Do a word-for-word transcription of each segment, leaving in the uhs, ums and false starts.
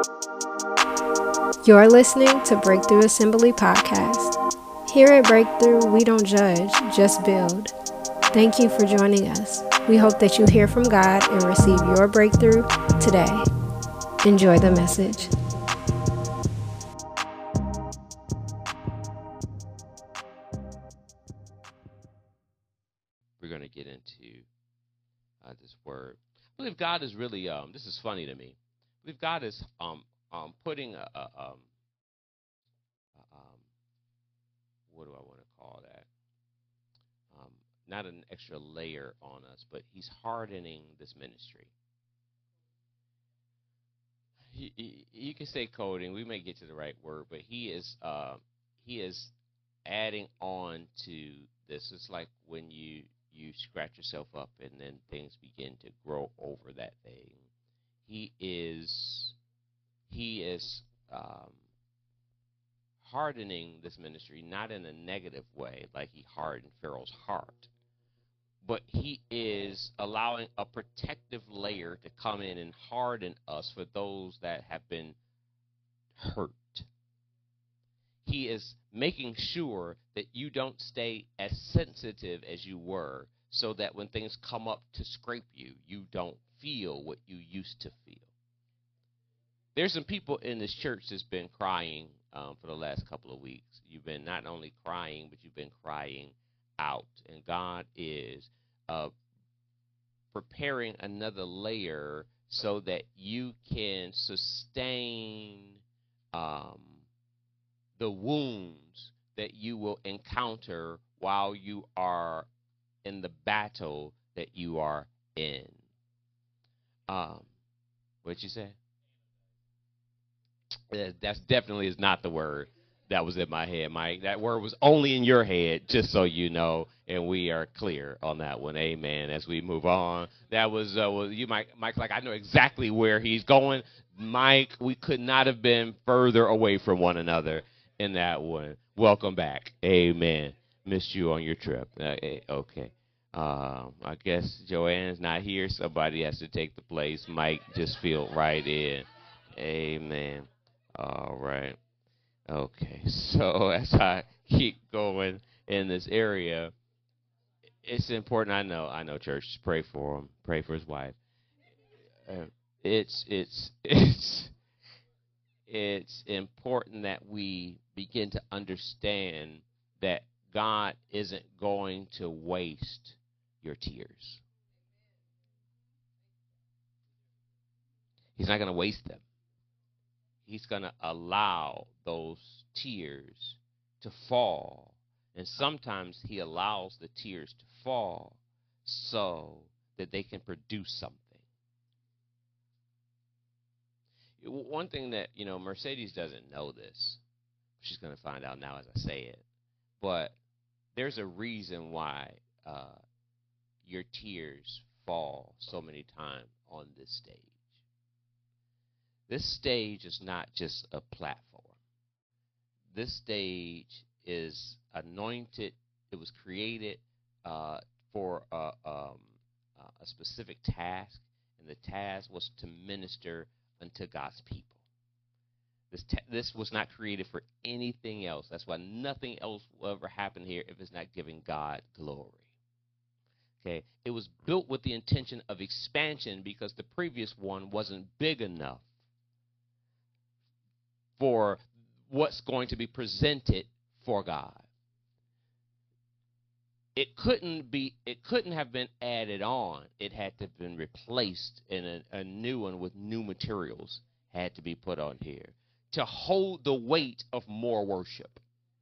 You're listening to Breakthrough Assembly Podcast. Here at Breakthrough, we don't judge, just build. Thank you for joining us. We hope that you hear from God and receive your breakthrough today. Enjoy the message. We're going to get into uh, this word. I believe God is really, um, this is funny to me. I believe God is um, um, putting a, a, um, a, um, what do I want to call that? Um, not an extra layer on us, but he's hardening this ministry. He, he, you can say coding. We may get to the right word, but he is uh, he is adding on to this. It's like when you you scratch yourself up and then things begin to grow over that thing. He is he is um, hardening this ministry, not in a negative way, like he hardened Pharaoh's heart, but he is allowing a protective layer to come in and harden us for those that have been hurt. He is making sure that you don't stay as sensitive as you were, so that when things come up to scrape you, you don't feel what you used to feel. There's some people in this church that's been crying um, for the last couple of weeks. You've been not only crying, but you've been crying out. And God is uh, preparing another layer so that you can sustain um, the wounds that you will encounter while you are in the battle that you are in. Um, what'd you say? That definitely is not the word that was in my head, Mike. That word was only in your head, just so you know, and we are clear on that one. Amen. As we move on, that was, uh, well, you, Mike. Mike's like, I know exactly where he's going. Mike, we could not have been further away from one another in that one. Welcome back. Amen. Missed you on your trip. Uh, okay. Um, I guess Joanne's not here. Somebody has to take the place. Mike just filled right in. Amen. All right. Okay. So as I keep going in this area, it's important. I know. I know. Church, pray for him. Pray for his wife. Uh, it's it's it's it's important that we begin to understand that God isn't going to waste your tears. He's not going to waste them. He's going to allow those tears to fall. And sometimes he allows the tears to fall so that they can produce something. One thing that, you know, Mercedes doesn't know this. She's going to find out now as I say it. But there's a reason why uh, your tears fall so many times on this stage. This stage is not just a platform. This stage is anointed. It was created uh, for a, um, a specific task, and the task was to minister unto God's people. This te- this was not created for anything else. That's why nothing else will ever happen here if it's not giving God glory. Okay, it was built with the intention of expansion because the previous one wasn't big enough for what's going to be presented for God. It couldn't be. It couldn't have been added on. It had to have been replaced, in a, a new one with new materials had to be put on here to hold the weight of more worship.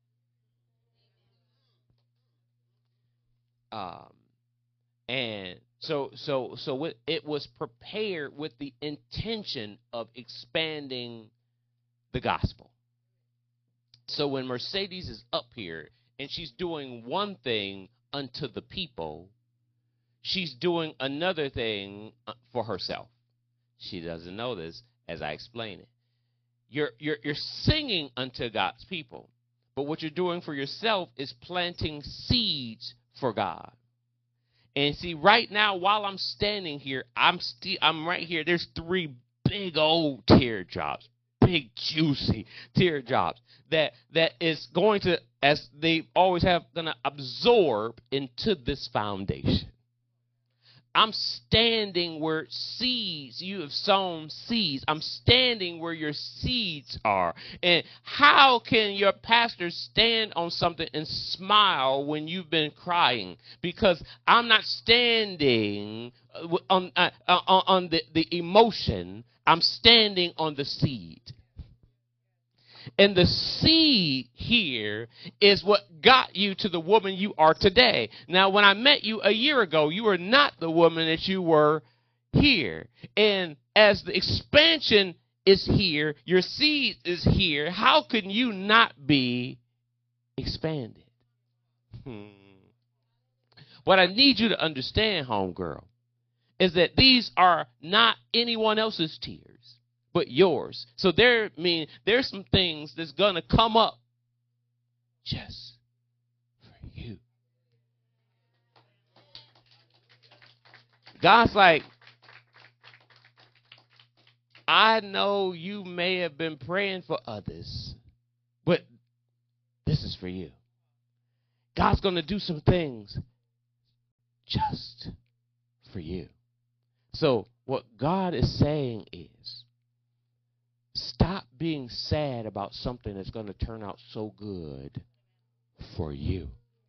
Um, and so, so, so it, it was prepared with the intention of expanding the gospel. So when Mercedes is up here and she's doing one thing unto the people, she's doing another thing for herself. She doesn't know this as I explain it. You're, you're, you're singing unto God's people, but what you're doing for yourself is planting seeds for God. And see, right now, while I'm standing here, I'm still I'm right here. There's three big old teardrops, big juicy teardrops that that is going to, as they always have, going to absorb into this foundation. I'm standing where seeds, you have sown seeds. I'm standing where your seeds are. And how can your pastor stand on something and smile when you've been crying? Because I'm not standing on, uh, on, on the, the emotion. I'm standing on the seed. And the seed here is what got you to the woman you are today. Now, when I met you a year ago, you were not the woman that you were here. And as the expansion is here, your seed is here, how can you not be expanded? Hmm. What I need you to understand, homegirl, is that these are not anyone else's tears, but yours. So there mean there's some things that's gonna come up just for you. God's like, I know you may have been praying for others, but this is for you. God's gonna do some things just for you. So what God is saying is, stop being sad about something that's going to turn out so good for you.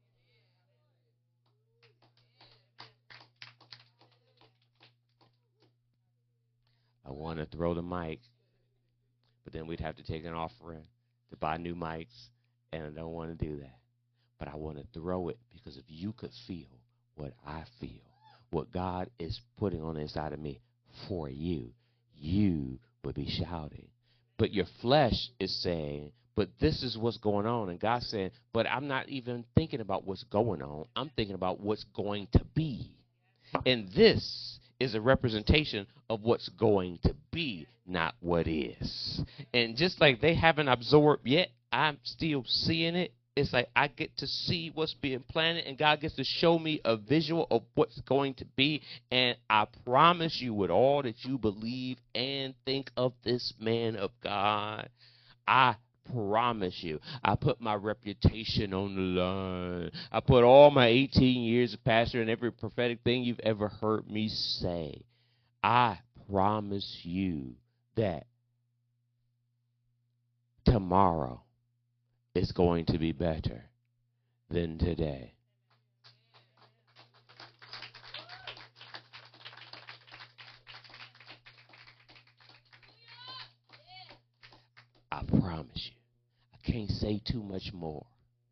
I want to throw the mic, but then we'd have to take an offering to buy new mics, and I don't want to do that. But I want to throw it because if you could feel what I feel, what God is putting on the inside of me for you, you would be shouting. But your flesh is saying, but this is what's going on. And God's saying, but I'm not even thinking about what's going on. I'm thinking about what's going to be. And this is a representation of what's going to be, not what is. And just like they haven't absorbed yet, I'm still seeing it. It's like I get to see what's being planted, and God gets to show me a visual of what's going to be. And I promise you, with all that you believe and think of this man of God, I promise you, I put my reputation on the line. I put all my eighteen years of pastor and every prophetic thing you've ever heard me say. I promise you that tomorrow is going to be better than today. I promise you. I can't say too much more.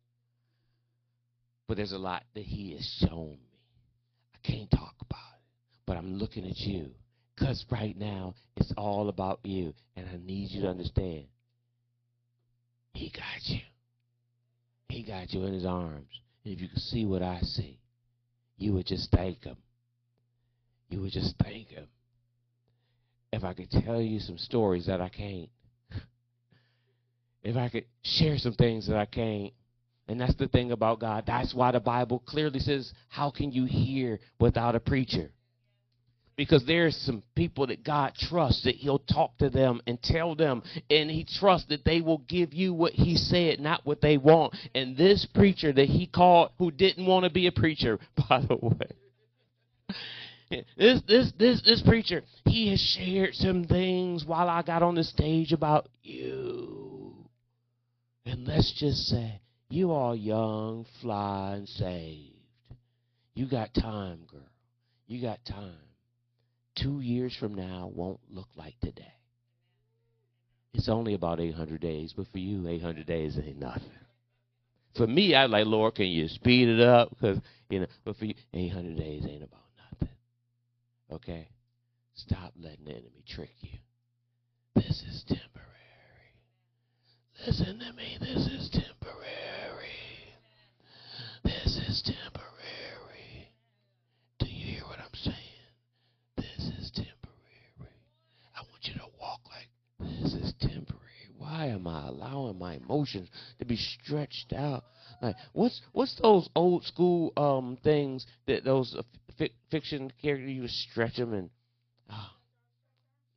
But there's a lot that he has shown me. I can't talk about it. But I'm looking at you. Because right now, it's all about you. And I need you to understand. He got you. He got you in his arms. And if you could see what I see, you would just thank him. You would just thank him. If I could tell you some stories that I can't. If I could share some things that I can't. And that's the thing about God. That's why the Bible clearly says, how can you hear without a preacher? Because there's some people that God trusts that he'll talk to them and tell them, and he trusts that they will give you what he said, not what they want. And this preacher that he called, who didn't want to be a preacher, by the way, this this this this preacher, he has shared some things while I got on the stage about you. And let's just say, you are young, fly, and saved. You got time, girl. You got time. Two years from now won't look like today. It's only about eight hundred days, but for you, eight hundred days ain't nothing. For me, I like, Lord, can you speed it up? Because, you know, but for you, eight hundred days ain't about nothing. Okay? Stop letting the enemy trick you. This is temporary. Listen to me. This is temporary. This is temporary. Do you hear what I'm saying? This is temporary. I want you to walk like this is temporary. Why am I allowing my emotions to be stretched out? Like, what's what's those old school um things that those uh, fi- fiction characters, you stretch them and oh,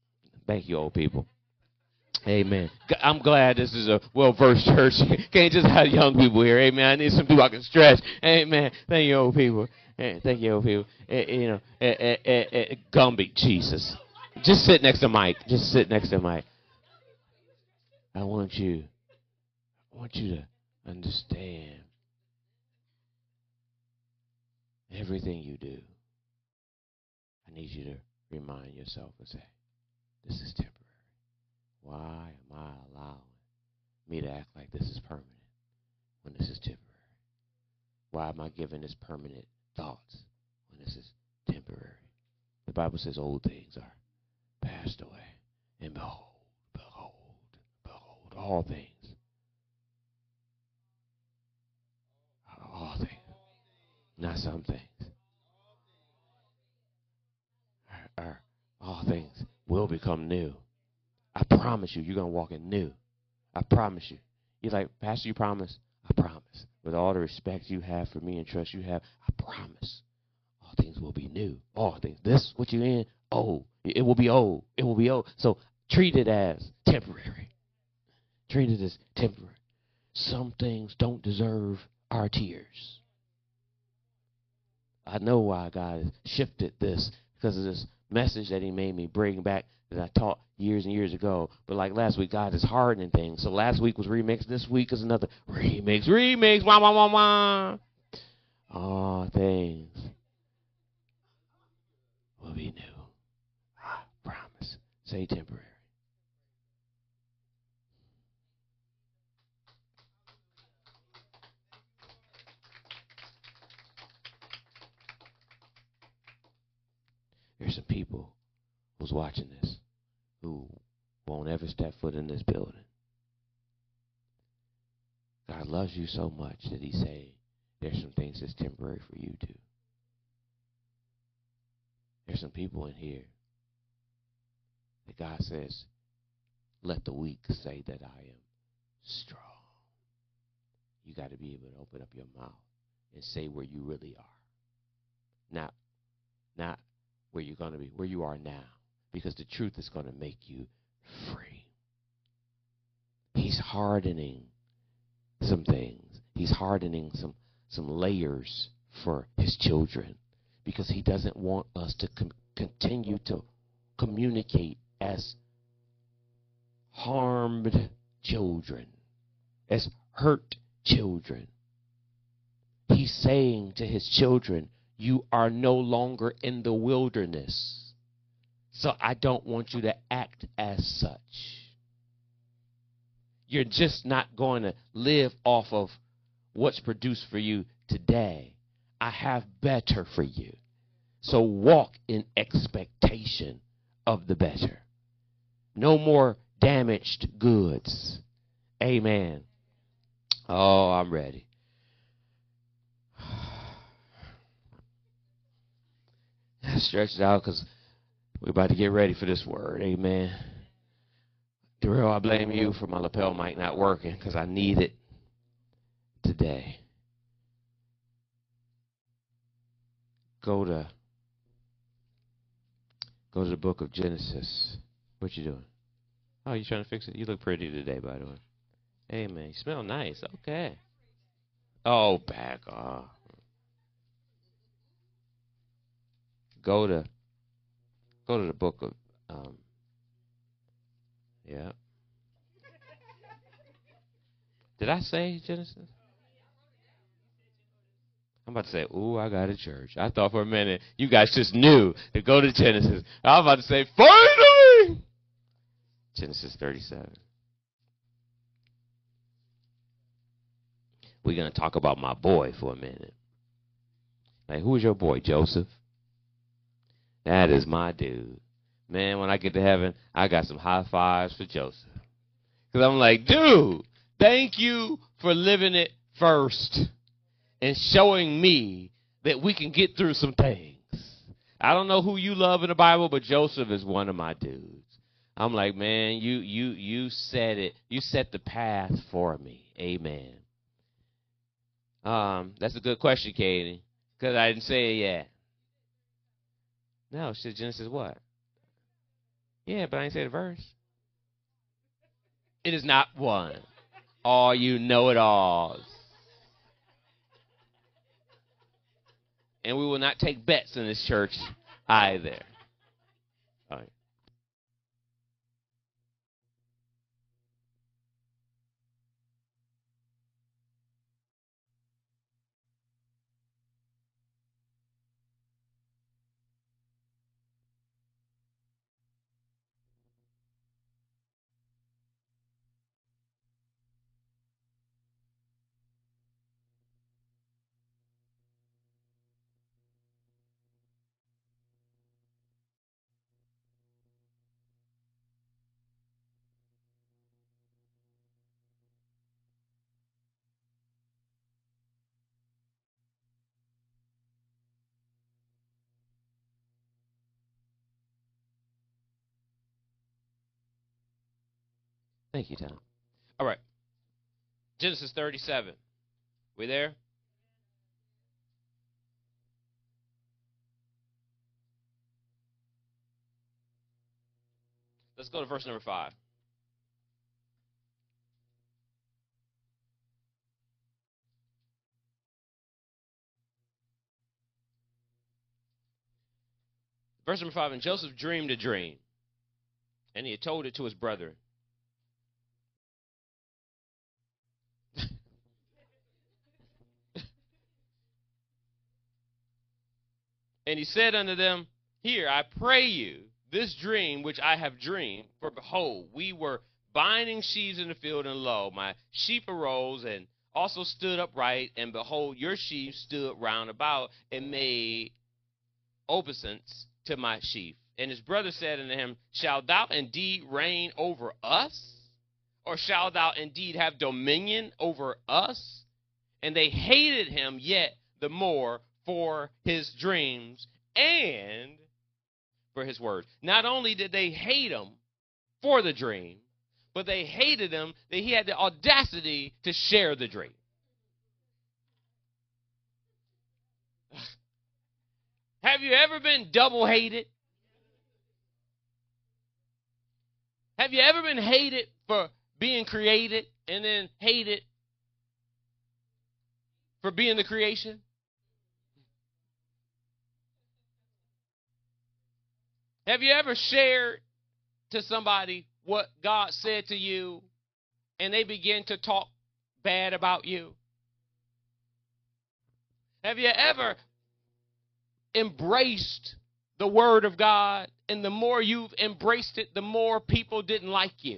Thank you, old people. Amen. I'm glad this is a well-versed church. Can't just have young people here. Amen. I need some people I can stretch. Amen. Thank you, old people. Thank you, old people. You know, eh, eh, eh, Gumby, Jesus. Just sit next to Mike. Just sit next to Mike. I want you, I want you to understand everything you do. I need you to remind yourself and say, this is temporary. Why am I allowing me to act like this is permanent when this is temporary? Why am I giving this permanent thoughts when this is temporary? The Bible says old things are passed away, and behold, behold, behold, all things, all things, not some things, are, are, all things will become new. I promise you, you're going to walk in new. I promise you. You're like, Pastor, you promise? I promise. With all the respect you have for me and trust you have, I promise. All things will be new. All things. This, what you're in, old. It will be old. It will be old. So treat it as temporary. Treat it as temporary. Some things don't deserve our tears. I know why God has shifted this, because of this message that he made me bring back that I taught years and years ago. But like last week, God is hardening things. So last week was remix. This week is another remix. Remix. Wah, wah, wah, wah. All things will be new. I promise. Say temporary. There's some people who's watching this who won't ever step foot in this building. God loves you so much that he's saying there's some things that's temporary for you too. There's some people in here that God says, let the weak say that I am strong. You got to be able to open up your mouth and say where you really are. Not, not where you're going to be, where you are now. Because the truth is going to make you free. He's hardening some things. He's hardening some, some layers for his children. Because he doesn't want us to com- continue to communicate as harmed children, as hurt children. He's saying to his children, you are no longer in the wilderness. So I don't want you to act as such. You're just not going to live off of what's produced for you today. I have better for you. So walk in expectation of the better. No more damaged goods. Amen. Oh, I'm ready. Stretch it out because we're about to get ready for this word. Amen. Darrell, I blame you for my lapel mic not working because I need it today. Go to go to the book of Genesis. What you doing? Oh, you trying to fix it? You look pretty today, by the way. Amen. You smell nice. Okay. Oh, back off. Go to go to the book of um yeah. Did I say Genesis? I'm about to say, ooh, I got a church. I thought for a minute you guys just knew to go to Genesis. I was about to say, finally! Genesis thirty-seven. We're going to talk about my boy for a minute. Like, who is your boy, Joseph? That is my dude. Man, when I get to heaven, I got some high fives for Joseph. Because I'm like, dude, thank you for living it first and showing me that we can get through some things. I don't know who you love in the Bible, but Joseph is one of my dudes. I'm like, man, you you you set it. You set the path for me. Amen. Um, that's a good question, Katie, because I didn't say it yet. No, she said Genesis what? Yeah, but I ain't say the verse. It is not one. All you know-it-alls. And we will not take bets in this church either. All right. Thank you, Tom. All right. Genesis thirty-seven. We there? Let's go to verse number five. Verse number five, and Joseph dreamed a dream, and he had told it to his brethren. And he said unto them, Hear, I pray you, this dream which I have dreamed. For behold, we were binding sheaves in the field, and lo, my sheep arose and also stood upright, and behold, your sheaves stood round about and made obeisance to my sheaf. And his brother said unto him, Shalt thou indeed reign over us? Or shalt thou indeed have dominion over us? And they hated him yet the more for his dreams and for his words. Not only did they hate him for the dream, but they hated him that he had the audacity to share the dream. Have you ever been double hated? Have you ever been hated for being created and then hated for being the creation? Have you ever shared to somebody what God said to you and they begin to talk bad about you? Have you ever embraced the word of God, and the more you've embraced it, the more people didn't like you?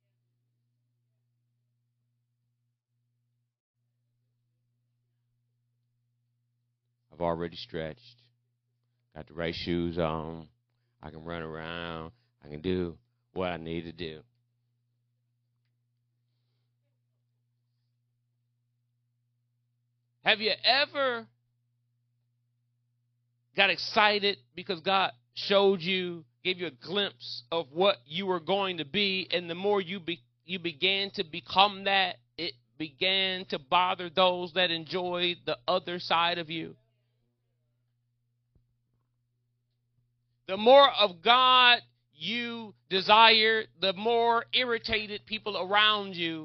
I've already stretched, got the right shoes on. I can run around. I can do what I need to do. Have you ever got excited because God showed you, gave you a glimpse of what you were going to be, and the more you be, you began to become that, it began to bother those that enjoyed the other side of you? The more of God you desired, the more irritated people around you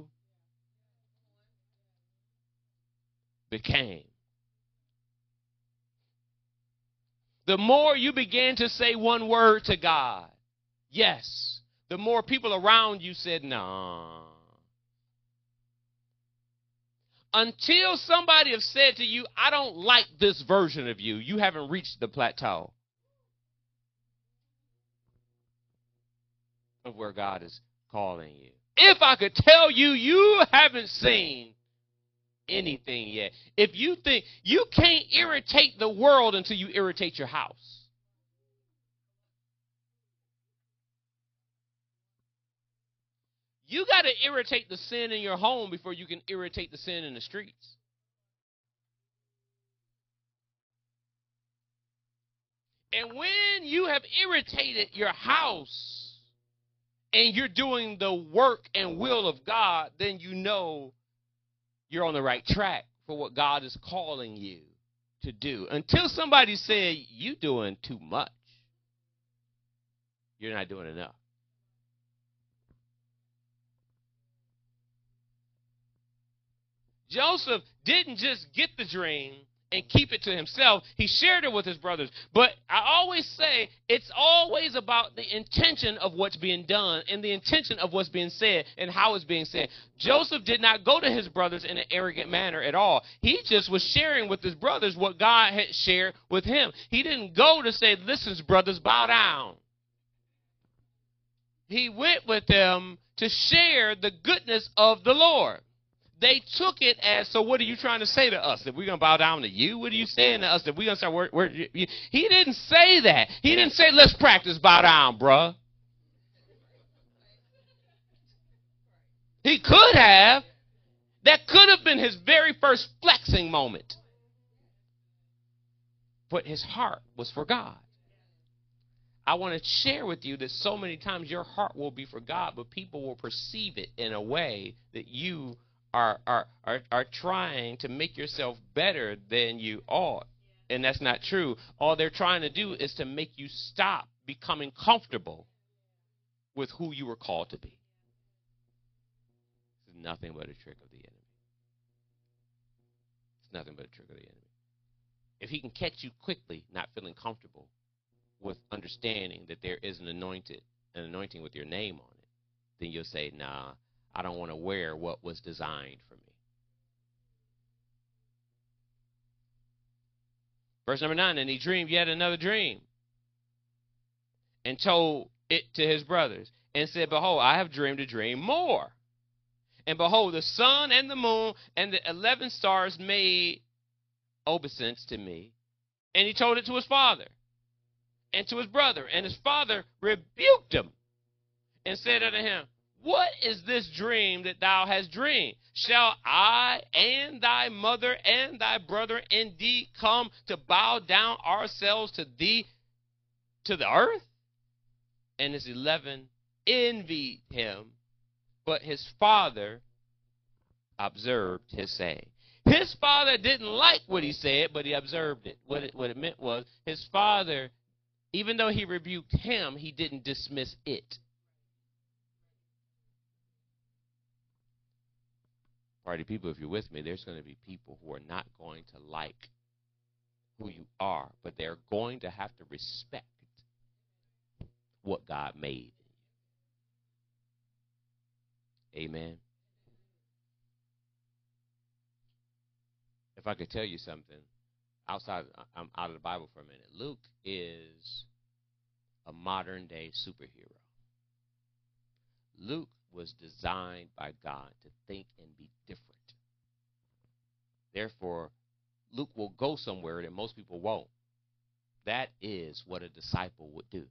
became. The more you began to say one word to God, yes, the more people around you said, nah. Until somebody has said to you, I don't like this version of you, you haven't reached the plateau of where God is calling you. If I could tell you, you haven't seen anything yet. If you think you can't irritate the world until you irritate your house. You got to irritate the sin in your home before you can irritate the sin in the streets. And when you have irritated your house, and you're doing the work and will of God, then you know you're on the right track for what God is calling you to do. Until somebody says, you're doing too much, you're not doing enough. Joseph didn't just get the dream and keep it to himself. He shared it with his brothers. But I always say it's always about the intention of what's being done and the intention of what's being said and how it's being said. Joseph did not go to his brothers in an arrogant manner at all. He just was sharing with his brothers what God had shared with him. He didn't go to say, listen, brothers, bow down. He went with them to share the goodness of the Lord. They took it as, so what are you trying to say to us? That we're going to bow down to you? What are you saying to us? That we're going to start, where, where, you? He didn't say that. He didn't say, let's practice bow down, bruh. He could have. That could have been his very first flexing moment. But his heart was for God. I want to share with you that so many times your heart will be for God, but people will perceive it in a way that you Are, are are are trying to make yourself better than you ought. And that's not true. All they're trying to do is to make you stop becoming comfortable with who you were called to be. It's nothing but a trick of the enemy. It's nothing but a trick of the enemy. If he can catch you quickly not feeling comfortable with understanding that there is an anointed, an anointing with your name on it, then you'll say, nah, I don't want to wear what was designed for me. Verse number nine, and he dreamed yet another dream and told it to his brothers and said, behold, I have dreamed a dream more. And behold, the sun and the moon and the eleven stars made obeisance to me. And he told it to his father and to his brother. And his father rebuked him and said unto him, what is this dream that thou hast dreamed? Shall I and thy mother and thy brother indeed come to bow down ourselves to thee, to the earth? And his eleven envied him, but his father observed his saying. His father didn't like what he said, but he observed it. What it, what it meant was his father, even though he rebuked him, he didn't dismiss it. Party people, if you're with me, there's going to be people who are not going to like who you are, but they're going to have to respect what God made. Amen. If I could tell you something, outside, I'm out of the Bible for a minute. Luke is a modern day superhero. Luke was designed by God to think and be different. Therefore, Luke will go somewhere that most people won't. That is what a disciple would do.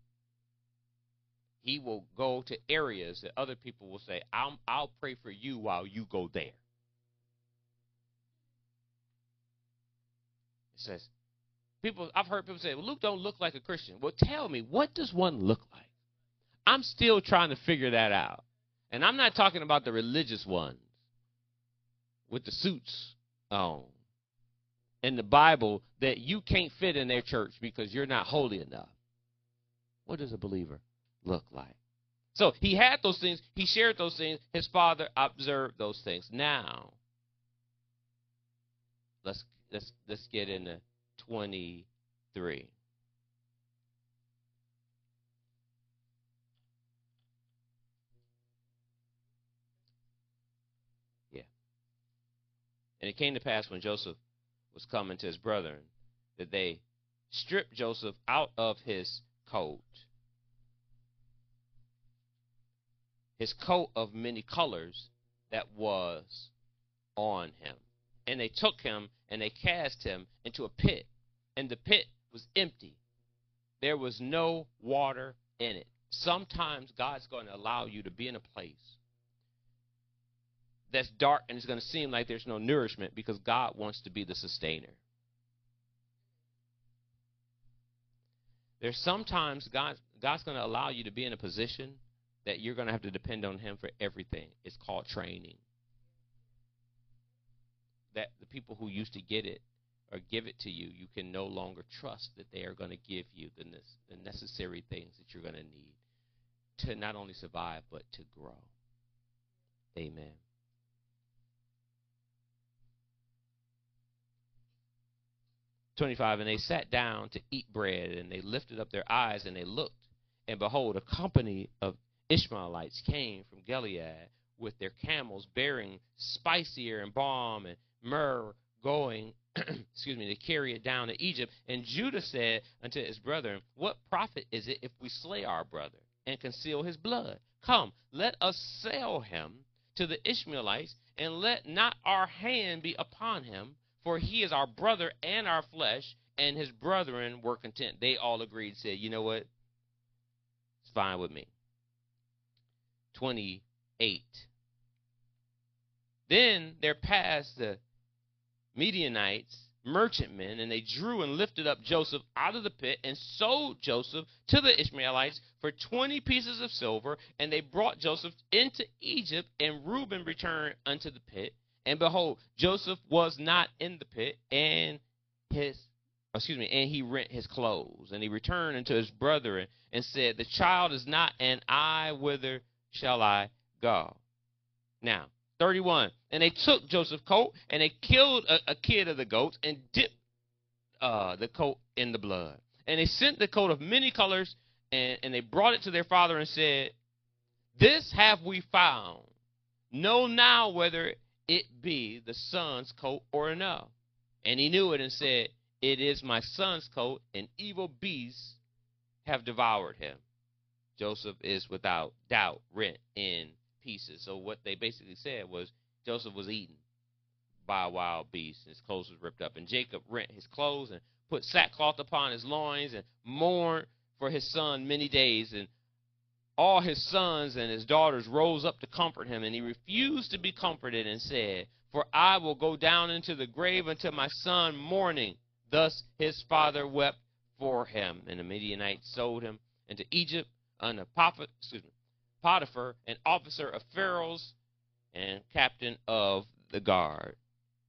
He will go to areas that other people will say, I'll, I'll pray for you while you go there. It says, people, I've heard people say, well, Luke don't look like a Christian. Well, tell me, what does one look like? I'm still trying to figure that out. And I'm not talking about the religious ones with the suits on in the Bible that you can't fit in their church because you're not holy enough. What does a believer look like? So he had those things. He shared those things. His father observed those things. Now, let's let's let's get into twenty-three. And it came to pass when Joseph was coming to his brethren that they stripped Joseph out of his coat, his coat of many colors that was on him. And they took him and they cast him into a pit, and the pit was empty. There was no water in it. Sometimes God's going to allow you to be in a place that's dark and it's going to seem like there's no nourishment because God wants to be the sustainer. There's sometimes God, God's going to allow you to be in a position that you're going to have to depend on him for everything. It's called training. That the people who used to get it or give it to you, you can no longer trust that they are going to give you the, the necessary things that you're going to need to not only survive but to grow. Amen. twenty-five, and they sat down to eat bread, and they lifted up their eyes, and they looked, and behold, a company of Ishmaelites came from Gilead with their camels bearing spices and balm and myrrh, going, excuse me, to carry it down to Egypt. And Judah said unto his brethren, what profit is it if we slay our brother and conceal his blood? Come, let us sell him to the Ishmaelites, and let not our hand be upon him, for he is our brother and our flesh. And his brethren were content. They all agreed, said, you know what? It's fine with me. twenty-eight. Then there passed the Midianites, merchantmen, and they drew and lifted up Joseph out of the pit and sold Joseph to the Ishmaelites for twenty pieces of silver. And they brought Joseph into Egypt, and Reuben returned unto the pit. And behold, Joseph was not in the pit, and his, excuse me, and he rent his clothes. And he returned unto his brethren and said, the child is not, and I, whither shall I go? Now, thirty-one. And they took Joseph's coat, and they killed a, a kid of the goats, and dipped uh, the coat in the blood. And they sent the coat of many colors, and, and they brought it to their father and said, this have we found. Know now whether it be the son's coat or no. And he knew it and said, it is my son's coat, and evil beasts have devoured him. Joseph is without doubt rent in pieces. So what they basically said was Joseph was eaten by a wild beast, and his clothes was ripped up. And Jacob rent his clothes and put sackcloth upon his loins and mourned for his son many days. And all his sons and his daughters rose up to comfort him, and he refused to be comforted and said, for I will go down into the grave until my son mourning. Thus his father wept for him. And the Midianites sold him into Egypt under Potiphar, an officer of Pharaoh's and captain of the guard.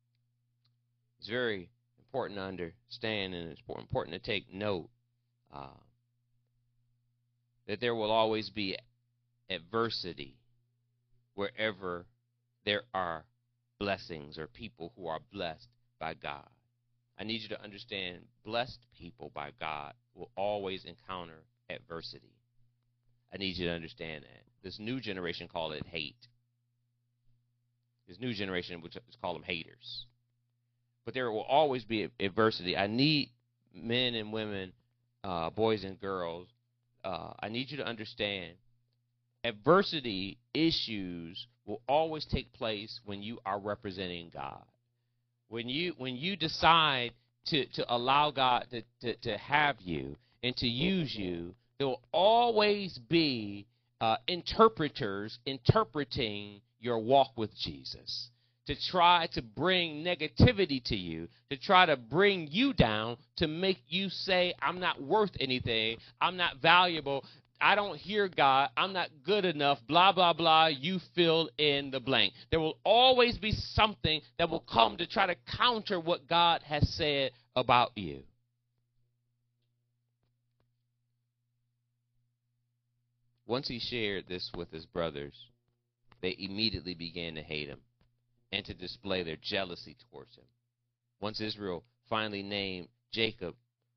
It's very important to understand, and it's important to take note uh, that there will always be adversity wherever there are blessings or people who are blessed by God. I need you to understand, blessed people by God will always encounter adversity. I need you to understand that. This new generation call it hate. This new generation, which is call them haters. But there will always be adversity. I need men and women, uh, boys and girls, uh, I need you to understand, adversity issues will always take place when you are representing God. When you when you decide to, to allow God to, to, to have you and to use you, there will always be uh, interpreters interpreting your walk with Jesus, to try to bring negativity to you, to try to bring you down, to make you say, I'm not worth anything, I'm not valuable, I don't hear God, I'm not good enough, blah, blah, blah, you fill in the blank. There will always be something that will come to try to counter what God has said about you. Once he shared this with his brothers, they immediately began to hate him and to display their jealousy towards him. Once Israel finally named Jacob,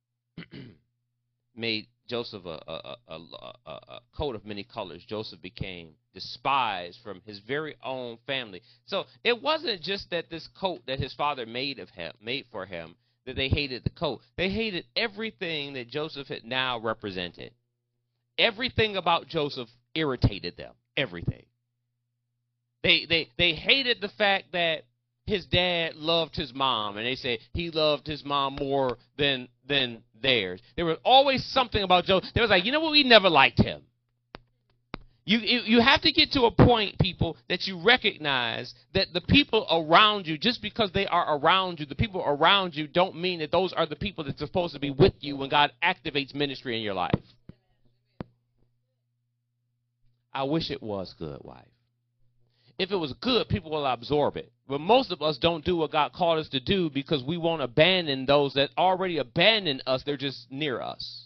made Joseph a, a, a, a, a coat of many colors, Joseph became despised from his very own family. So it wasn't just that this coat that his father made of him, made for him, that they hated the coat. They hated everything that Joseph had now represented. Everything about Joseph irritated them. Everything. They they they hated the fact that his dad loved his mom, and they said he loved his mom more than than theirs. There was always something about Joseph. They was like, you know what, we never liked him. You, you you have to get to a point, people, that you recognize that the people around you, just because they are around you, the people around you don't mean that those are the people that's supposed to be with you when God activates ministry in your life. I wish it was good, wife. If it was good, people will absorb it. But most of us don't do what God called us to do because we won't abandon those that already abandoned us. They're just near us.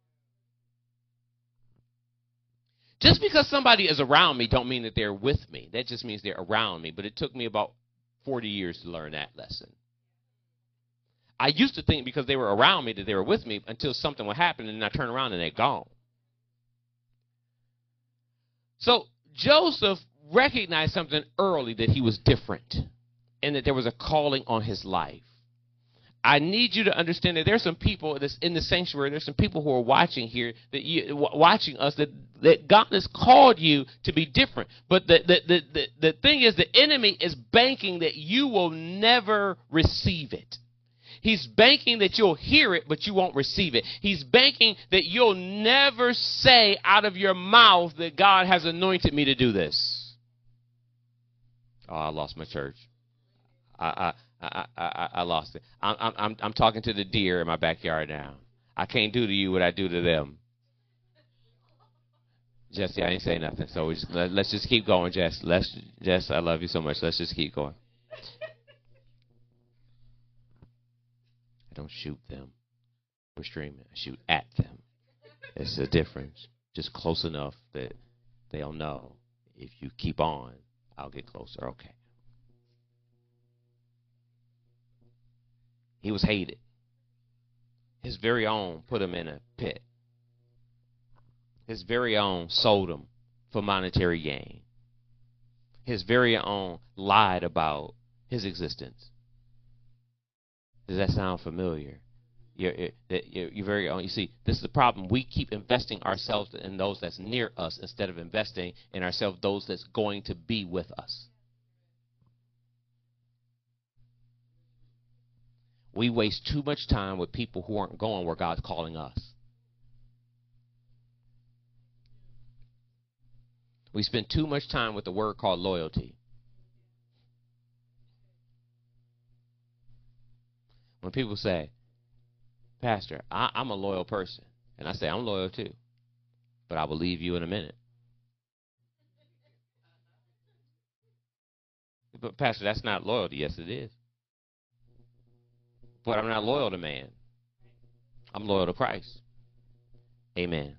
Just because somebody is around me don't mean that they're with me. That just means they're around me. But it took me about forty years to learn that lesson. I used to think because they were around me that they were with me until something would happen, and then I turn around and they're gone. So Joseph recognized something early, that he was different and that there was a calling on his life. I need you to understand that there's some people that's in the sanctuary. There's some people who are watching here, that you, watching us, that, that God has called you to be different. But the, the, the, the, the thing is, the enemy is banking that you will never receive it. He's banking that you'll hear it, but you won't receive it. He's banking that you'll never say out of your mouth that God has anointed me to do this. Oh, I lost my church. I I I I, I lost it. I'm I'm I'm talking to the deer in my backyard now. I can't do to you what I do to them. Jesse, I ain't saying nothing. So we just, let, let's just keep going, Jess. Let's Jess, I love you so much. Let's just keep going. I don't shoot them. We're streaming. I shoot at them. It's a difference. Just close enough that they'll know. If you keep on, I'll get closer. Okay. He was hated. His very own put him in a pit. His very own sold him for monetary gain. His very own lied about his existence. Does that sound familiar? You're, you're, you're very own. You see, this is the problem. We keep investing ourselves in those that's near us instead of investing in ourselves, those that's going to be with us. We waste too much time with people who aren't going where God's calling us. We spend too much time with the word called loyalty. When people say, Pastor, I, I'm a loyal person. And I say, I'm loyal too. But I will leave you in a minute. But Pastor, that's not loyalty. Yes, it is. But I'm not loyal to man. I'm loyal to Christ. Amen.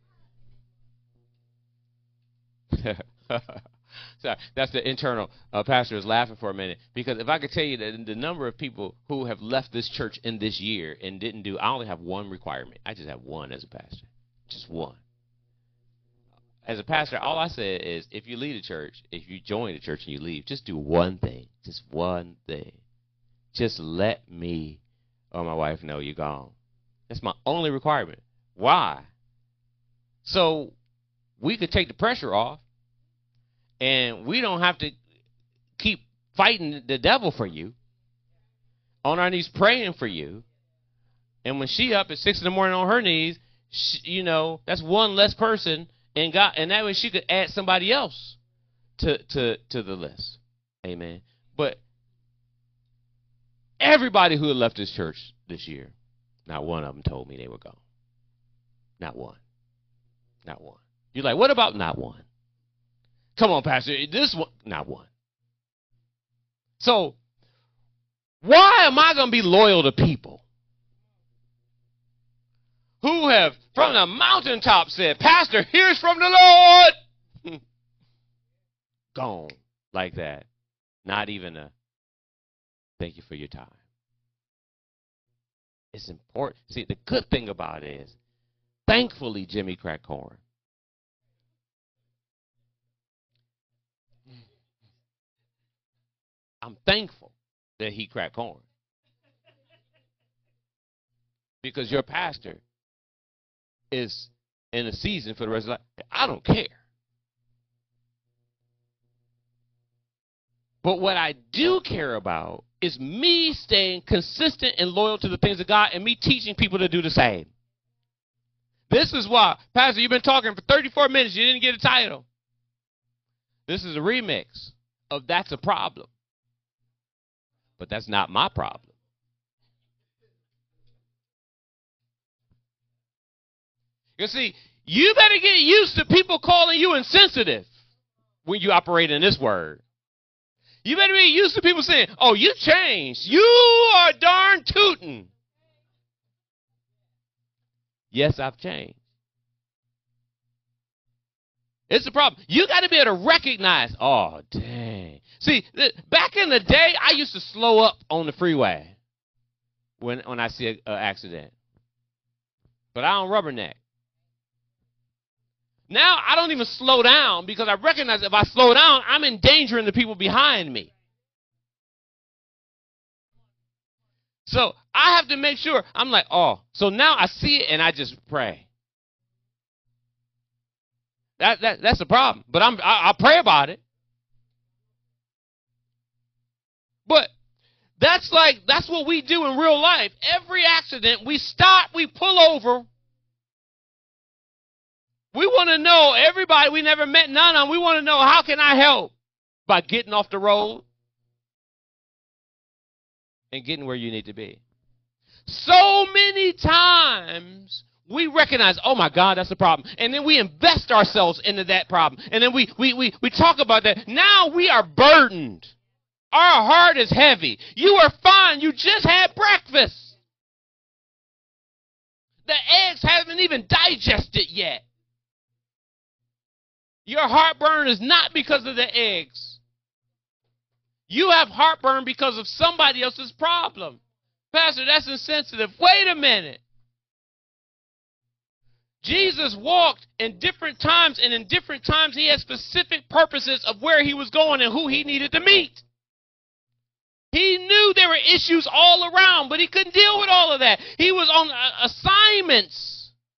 Sorry, that's the internal uh, pastor is laughing for a minute, because if I could tell you that the number of people who have left this church in this year and didn't do, I only have one requirement. I just have one as a pastor, just one. As a pastor, all I say is, if you lead a church, if you join the church and you leave, just do one thing, just one thing. Just let me or my wife know you're gone. That's my only requirement. Why? So we could take the pressure off. And we don't have to keep fighting the devil for you, on our knees praying for you. And when she up at six in the morning on her knees, she, you know, that's one less person, and God, and that way she could add somebody else to to to the list. Amen. But everybody who had left this church this year, not one of them told me they were gone. Not one. Not one. You're like, what about not one? Come on, Pastor, this one, not one. So, why am I going to be loyal to people who have, from the mountaintop, said, Pastor, here's from the Lord? Gone like that. Not even a thank you for your time. It's important. See, the good thing about it is, thankfully, Jimmy cracked corn. I'm thankful that he cracked corn. Because your pastor is in a season for the rest of life. I don't care. But what I do care about is me staying consistent and loyal to the things of God, and me teaching people to do the same. This is why, Pastor, you've been talking for thirty-four minutes. You didn't get a title. This is a remix of That's a Problem. But that's not my problem. You see, you better get used to people calling you insensitive when you operate in this word. You better be used to people saying, oh, you changed. You are darn tootin'. Yes, I've changed. It's a problem. You got to be able to recognize, oh, dang. See, th- back in the day, I used to slow up on the freeway. when, when I see an accident. But I don't rubberneck. Now I don't even slow down because I recognize if I slow down, I'm endangering the people behind me. So I have to make sure. I'm like, oh, so now I see it and I just pray. That, that that's the problem. But I'm I, I pray about it. But that's like that's what we do in real life. Every accident, we stop, we pull over. We want to know everybody. We never met none of them. We want to know, how can I help? By getting off the road and getting where you need to be. So many times we recognize, oh my God, that's the problem. And then we invest ourselves into that problem. And then we, we, we, we talk about that. Now we are burdened. Our heart is heavy. You are fine. You just had breakfast. The eggs haven't even digested yet. Your heartburn is not because of the eggs. You have heartburn because of somebody else's problem. Pastor, that's insensitive. Wait a minute. Jesus walked in different times, and in different times he had specific purposes of where he was going and who he needed to meet. He knew there were issues all around, but he couldn't deal with all of that. He was on assignments.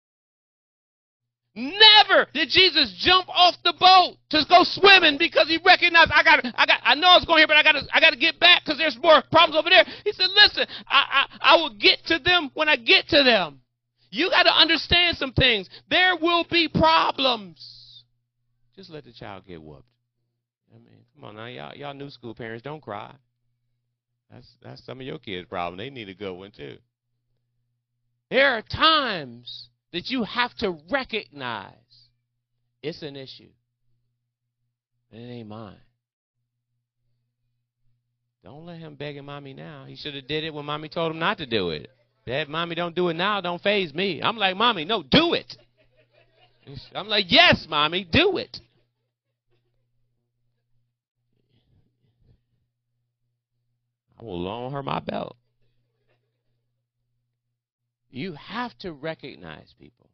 Never did Jesus jump off the boat to go swimming because he recognized, I got, I got, I know I was going here, but I got to, I got to get back because there's more problems over there. He said, "Listen, I, I, I will get to them when I get to them." You got to understand some things. There will be problems. Just let the child get whooped. I mean, come on now, y'all, y'all new school parents, don't cry. That's that's some of your kids' problem. They need a good one too. There are times that you have to recognize it's an issue. It ain't mine. Don't let him begging mommy now. He should have did it when mommy told him not to do it. Dad, mommy, don't do it now. Don't faze me. I'm like, mommy, no, do it. I'm like, yes, mommy, do it. I will loan her my belt. You have to recognize, people,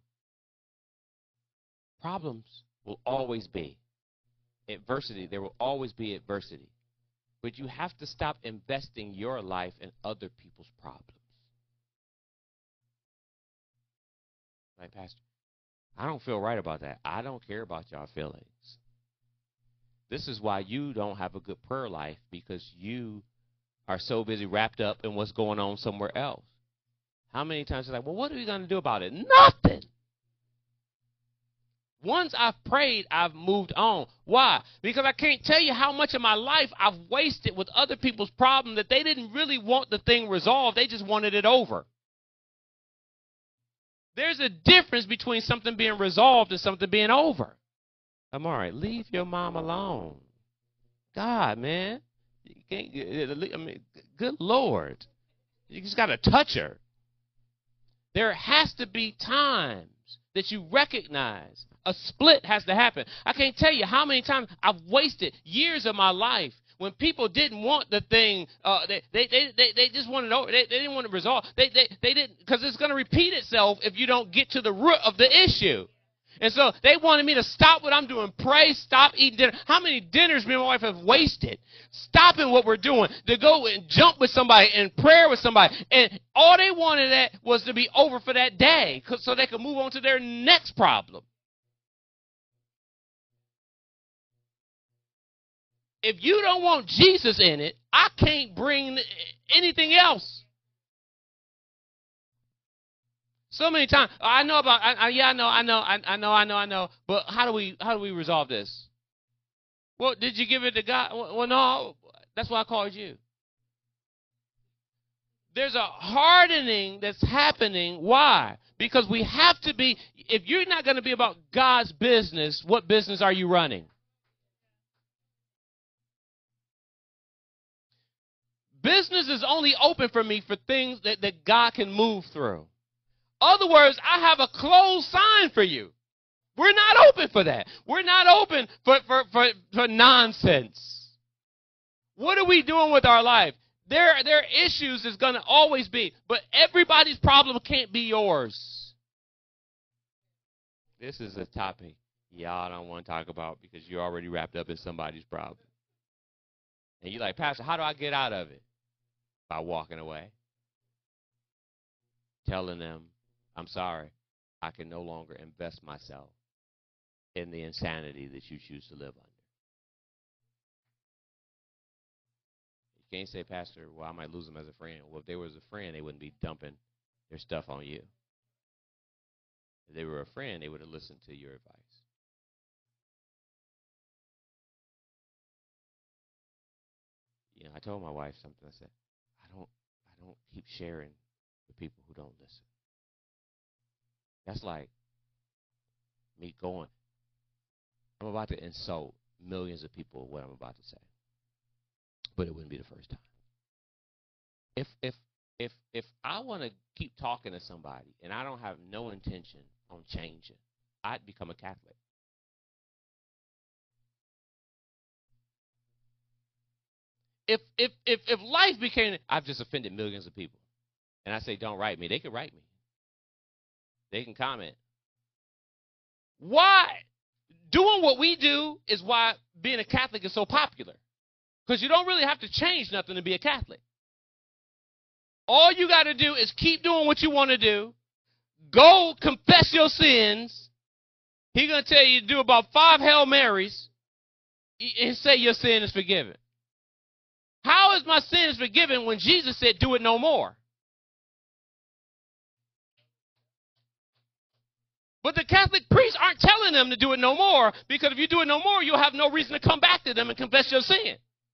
problems will always be. Adversity, there will always be adversity. But you have to stop investing your life in other people's problems. Like, Pastor, I don't feel right about that. I don't care about y'all feelings. This is why you don't have a good prayer life, because you are so busy wrapped up in what's going on somewhere else. How many times you're like, well, what are we going to do about it? Nothing. Once I've prayed, I've moved on. Why? Because I can't tell you how much of my life I've wasted with other people's problems that they didn't really want the thing resolved. They just wanted it over. There's a difference between something being resolved and something being over. I'm all right. Leave your mom alone. God, man. You can't, I mean, good Lord. You just got to touch her. There has to be times that you recognize a split has to happen. I can't tell you how many times I've wasted years of my life when people didn't want the thing. Uh, they, they, they, they, they just wanted to, they, they didn't want to resolve. They, they, they didn't, because it's going to repeat itself if you don't get to the root of the issue. And so they wanted me to stop what I'm doing, pray, stop eating dinner. How many dinners me and my wife have wasted stopping what we're doing to go and jump with somebody and prayer with somebody? And all they wanted that was to be over for that day so they could move on to their next problem. If you don't want Jesus in it, I can't bring anything else. So many times, I know about, I, I, yeah, I know, I know, I, I know, I know, I know. But how do we, how do we resolve this? Well, did you give it to God? Well, no, that's why I called you. There's a hardening that's happening. Why? Because we have to be, if you're not going to be about God's business, what business are you running? Business is only open for me for things that, that God can move through. Other words, I have a closed sign for you. We're not open for that. We're not open for, for, for, for nonsense. What are we doing with our life? There, there are issues that's going to always be, but everybody's problem can't be yours. This is a topic y'all don't want to talk about because you're already wrapped up in somebody's problem. And you're like, Pastor, how do I get out of it? By walking away. Telling them, I'm sorry, I can no longer invest myself in the insanity that you choose to live under. You can't say, Pastor, well, I might lose them as a friend. Well, if they were as a friend, they wouldn't be dumping their stuff on you. If they were a friend, they would have listened to your advice. You know, I told my wife something. I said, I don't, I don't keep sharing with people who don't listen. That's like me going. I'm about to insult millions of people with what I'm about to say. But it wouldn't be the first time. If if if if I want to keep talking to somebody and I don't have no intention on changing, I'd become a Catholic. If if if if life became, I've just offended millions of people, and I say don't write me, they can write me. They can comment. Why? Doing what we do is why being a Catholic is so popular. Because you don't really have to change nothing to be a Catholic. All you got to do is keep doing what you want to do. Go confess your sins. He's going to tell you to do about five Hail Marys and say your sin is forgiven. How is my sin is forgiven when Jesus said do it no more? But the Catholic priests aren't telling them to do it no more, because if you do it no more, you'll have no reason to come back to them and confess your sin.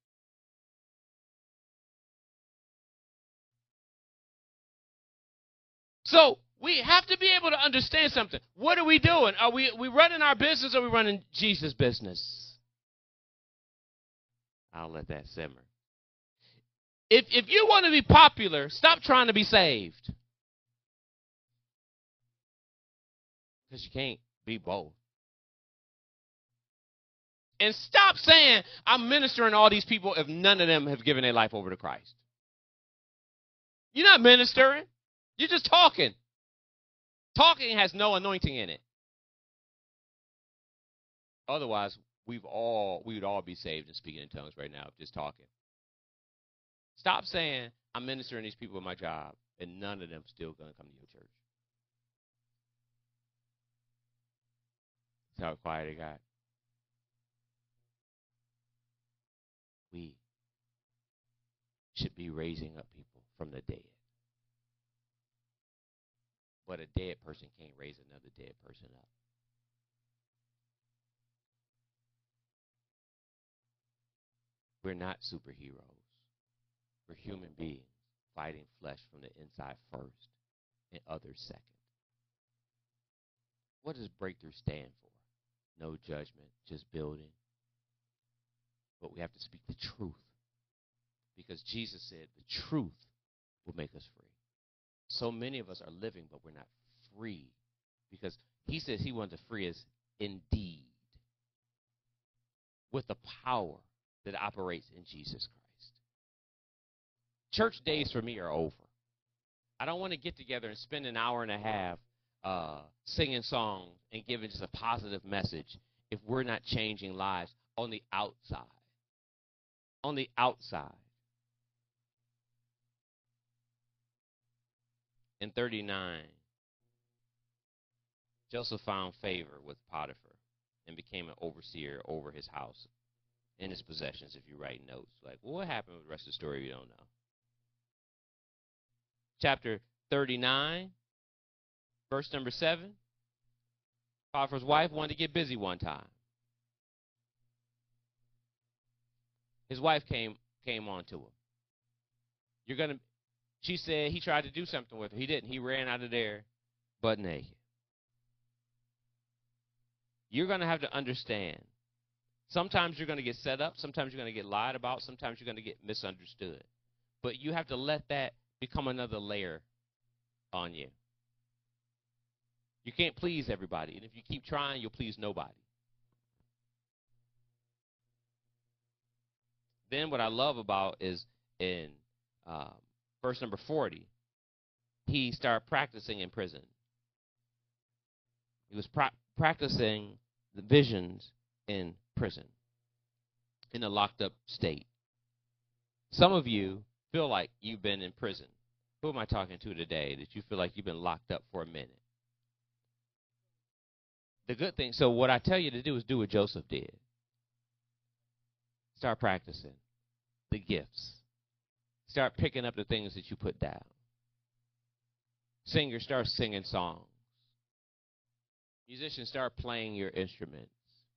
So we have to be able to understand something. What are we doing? Are we, we running our business, or are we running Jesus' business? I'll let that simmer. If, if you want to be popular, stop trying to be saved. Because you can't be both. And stop saying, I'm ministering to all these people if none of them have given their life over to Christ. You're not ministering. You're just talking. Talking has no anointing in it. Otherwise, we've all, we would all be saved and speaking in tongues right now, just talking. Stop saying, I'm ministering to these people at my job, and none of them still going to come to your church. That's how quiet it got. We should be raising up people from the dead. But a dead person can't raise another dead person up. We're not superheroes. We're human beings fighting flesh from the inside first and others second. What does breakthrough stand for? No judgment, just building. But we have to speak the truth, because Jesus said the truth will make us free. So many of us are living, but we're not free, because he says he wants to free us indeed with the power that operates in Jesus Christ. Church days for me are over. I don't want to get together and spend an hour and a half uh, singing songs and giving just a positive message if we're not changing lives on the outside. On the outside. In thirty-nine, Joseph found favor with Potiphar and became an overseer over his house and his possessions, if you write notes. Like, well, what happened with the rest of the story? We don't know. Chapter thirty-nine, verse number seven. Potiphar's wife wanted to get busy one time. His wife came came on to him. You're gonna. She said he tried to do something with her. He didn't. He ran out of there butt naked. You're going to have to understand. Sometimes you're going to get set up. Sometimes you're going to get lied about. Sometimes you're going to get misunderstood. But you have to let that become another layer on you. You can't please everybody. And if you keep trying, you'll please nobody. Then what I love about is in uh, verse number forty, he started practicing in prison. He was pra- practicing the visions in prison, in a locked up state. Some of you feel like you've been in prison. Who am I talking to today that you feel like you've been locked up for a minute? The good thing, so what I tell you to do is do what Joseph did. Start practicing the gifts. Start picking up the things that you put down. Singers, start singing songs. Musicians, start playing your instruments.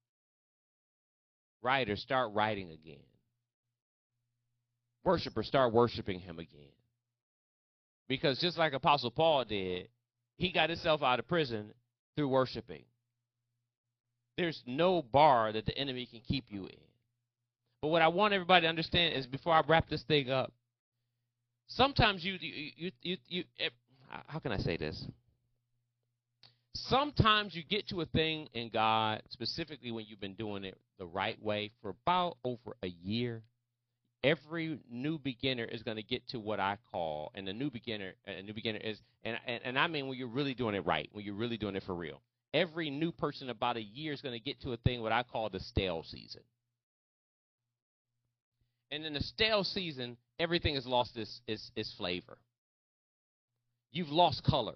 Writers, start writing again. Worshipers, start worshiping him again. Because just like Apostle Paul did, he got himself out of prison through worshiping. There's no bar that the enemy can keep you in. But what I want everybody to understand is, before I wrap this thing up, sometimes you, you, you, you, you, how can I say this? Sometimes you get to a thing in God, specifically when you've been doing it the right way for about over a year. Every new beginner is going to get to what I call, and a new beginner, a new beginner is, and, and, and I mean when you're really doing it right, when you're really doing it for real. Every new person about a year is going to get to a thing what I call the stale season. And in the stale season, everything has lost its, its, its flavor. You've lost color.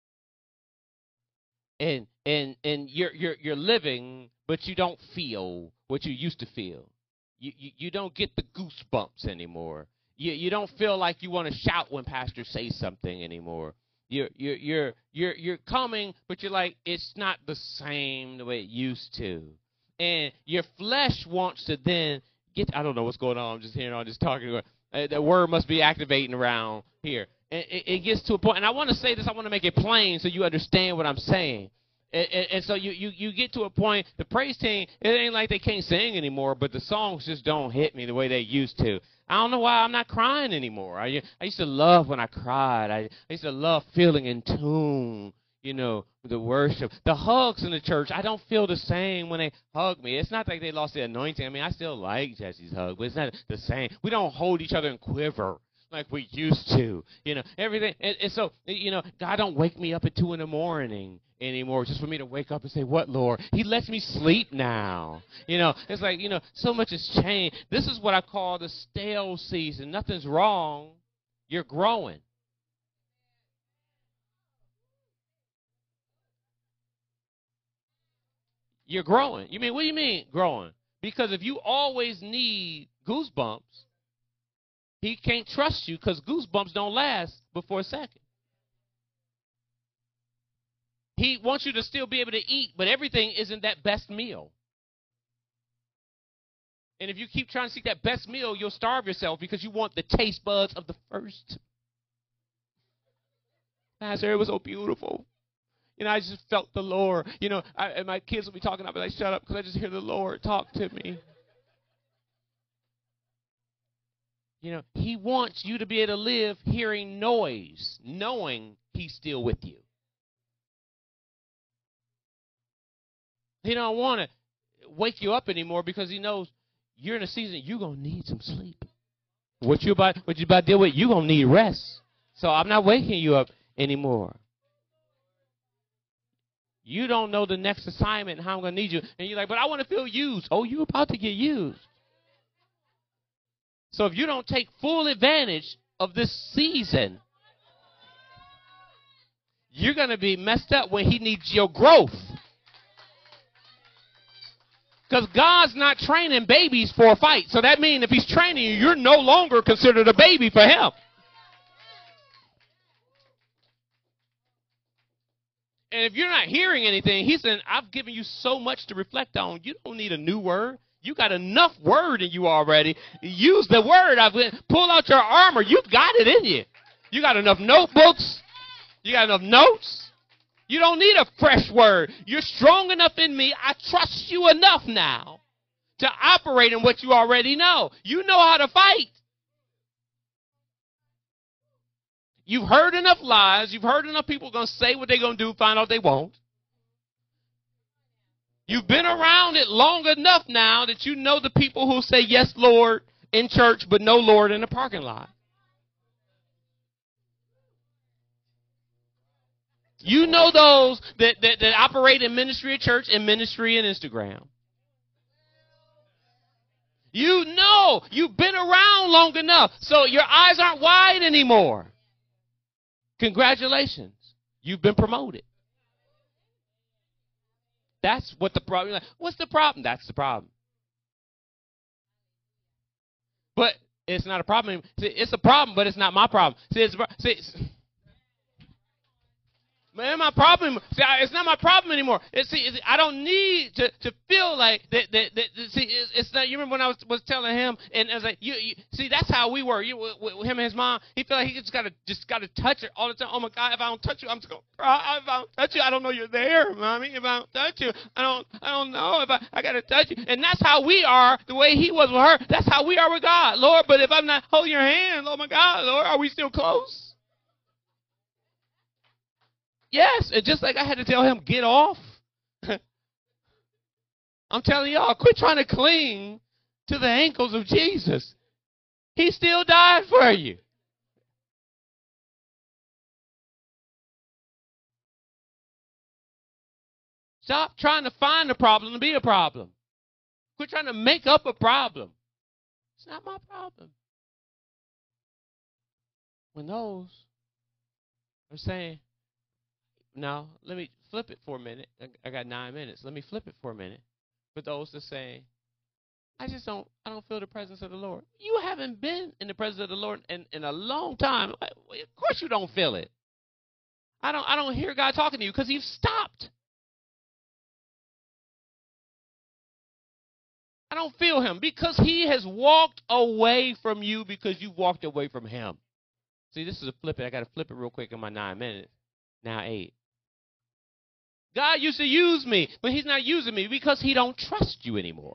And and and you're you're you're living, but you don't feel what you used to feel. You you, you don't get the goosebumps anymore. You you don't feel like you want to shout when pastor says something anymore. You're you're you're you're you're coming, but you're like, it's not the same the way it used to. And your flesh wants to then get, I don't know what's going on. I'm just hearing all this talking. Uh, the word must be activating around here. And it, it gets to a point, and I want to say this, I want to make it plain so you understand what I'm saying. And, and, and so you, you, you get to a point, the praise team, it ain't like they can't sing anymore, but the songs just don't hit me the way they used to. I don't know why I'm not crying anymore. I, I used to love when I cried. I, I used to love feeling in tune, you know, the worship. The hugs in the church, I don't feel the same when they hug me. It's not like they lost the anointing. I mean, I still like Jesse's hug, but it's not the same. We don't hold each other and quiver like we used to, you know, everything. And, and so, you know, God don't wake me up at two in the morning anymore just for me to wake up and say, what, Lord? He lets me sleep now. You know, it's like, you know, so much has changed. This is what I call the stale season. Nothing's wrong. You're growing. You're growing. You mean, what do you mean growing? Because if you always need goosebumps, he can't trust you because goosebumps don't last before a second. He wants you to still be able to eat, but everything isn't that best meal. And if you keep trying to seek that best meal, you'll starve yourself because you want the taste buds of the first. Pastor, it was so beautiful. You know, I just felt the Lord. You know, I, and my kids will be talking, I'll be like, shut up, because I just hear the Lord talk to me. You know, he wants you to be able to live hearing noise, knowing he's still with you. He don't want to wake you up anymore because he knows you're in a season you're going to need some sleep. What you about, what you about to deal with, you're going to need rest. So I'm not waking you up anymore. You don't know the next assignment and how I'm going to need you. And you're like, but I want to feel used. Oh, you're about to get used. So if you don't take full advantage of this season, you're going to be messed up when he needs your growth. Because God's not training babies for a fight. So that means if he's training you, you're no longer considered a baby for him. And if you're not hearing anything, he's saying, I've given you so much to reflect on. You don't need a new word. You got enough word in you already. Use the word. I've pull out your armor. You've got it in you. You got enough notebooks. You got enough notes. You don't need a fresh word. You're strong enough in me. I trust you enough now to operate in what you already know. You know how to fight. You've heard enough lies. You've heard enough people going to say what they're going to do, find out they won't. You've been around it long enough now that you know the people who say, yes, Lord, in church, but no Lord in the parking lot. You know those that, that, that operate in ministry at church and ministry and Instagram. You know, you've been around long enough, so your eyes aren't wide anymore. Congratulations. You've been promoted. That's what the problem is. What's the problem? That's the problem. But it's not a problem. See, it's a problem, but it's not my problem. See, it's, see, it's, Man, my problem. See, it's not my problem anymore. It's, see, it's, I don't need to, to feel like that. That, that, that see, it's, it's not. You remember when I was, was telling him, and I was like, you, you see, that's how we were. You, with, with him and his mom. He felt like he just got to, just got to touch her all the time. Oh my God, if I don't touch you, I'm just gonna cry. If I don't touch you, I don't know you're there, mommy. If I don't touch you, I don't, I don't know if I, I got to touch you. And that's how we are. The way he was with her, that's how we are with God, Lord. But if I'm not holding your hand, oh my God, Lord, are we still close? Yes, and just like I had to tell him, get off. I'm telling y'all, quit trying to cling to the ankles of Jesus. He still died for you. Stop trying to find a problem to be a problem. Quit trying to make up a problem. It's not my problem. When those are saying, now, let me flip it for a minute. I got nine minutes. Let me flip it for a minute. For those that say, I just don't, I don't feel the presence of the Lord. You haven't been in the presence of the Lord in, in a long time. Of course you don't feel it. I don't, I don't hear God talking to you because you've stopped. I don't feel him because he has walked away from you because you walked away from him. See, this is a flip it. I got to flip it real quick in my nine minutes. Now eight. God used to use me, but he's not using me because he don't trust you anymore.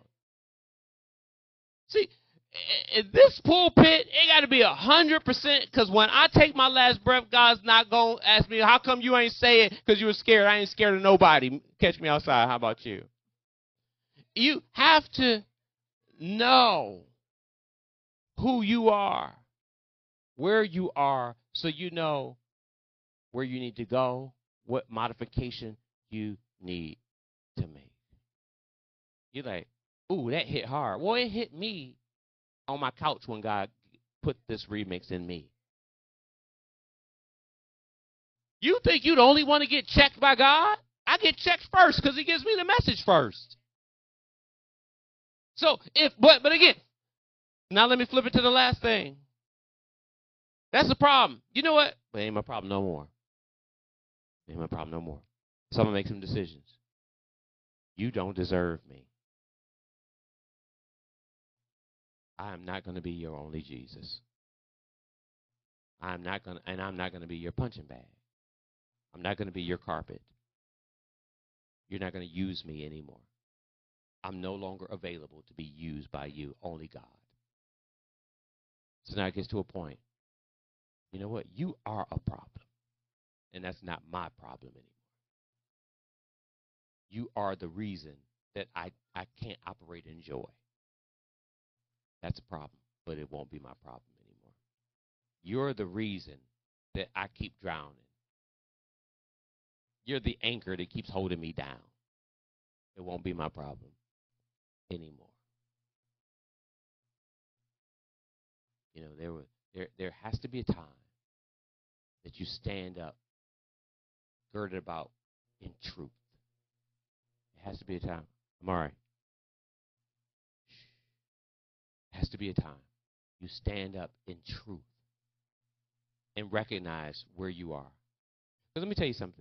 See, in this pulpit, it got to be one hundred percent because when I take my last breath, God's not going to ask me, how come you ain't saying because you were scared? I ain't scared of nobody. Catch me outside. How about you? You have to know who you are, where you are, so you know where you need to go, what modification you need to make. You're like, ooh, that hit hard. Well, it hit me on my couch when God put this remix in me. You think you'd only want to get checked by God? I get checked first because he gives me the message first. So, if, but, but again, now let me flip it to the last thing. That's the problem. You know what? But it ain't my problem no more. It ain't my problem no more. So I'm going to make some decisions. You don't deserve me. I am not going to be your only Jesus. I'm not going to, and I'm not going to be your punching bag. I'm not going to be your carpet. You're not going to use me anymore. I'm no longer available to be used by you, only God. So now it gets to a point. You know what? You are a problem. And that's not my problem anymore. You are the reason that I, I can't operate in joy. That's a problem, but it won't be my problem anymore. You're the reason that I keep drowning. You're the anchor that keeps holding me down. It won't be my problem anymore. You know, there were there there has to be a time that you stand up, girded about in truth. It has to be a time. I'm all right. It has to be a time you stand up in truth and recognize where you are. But let me tell you something.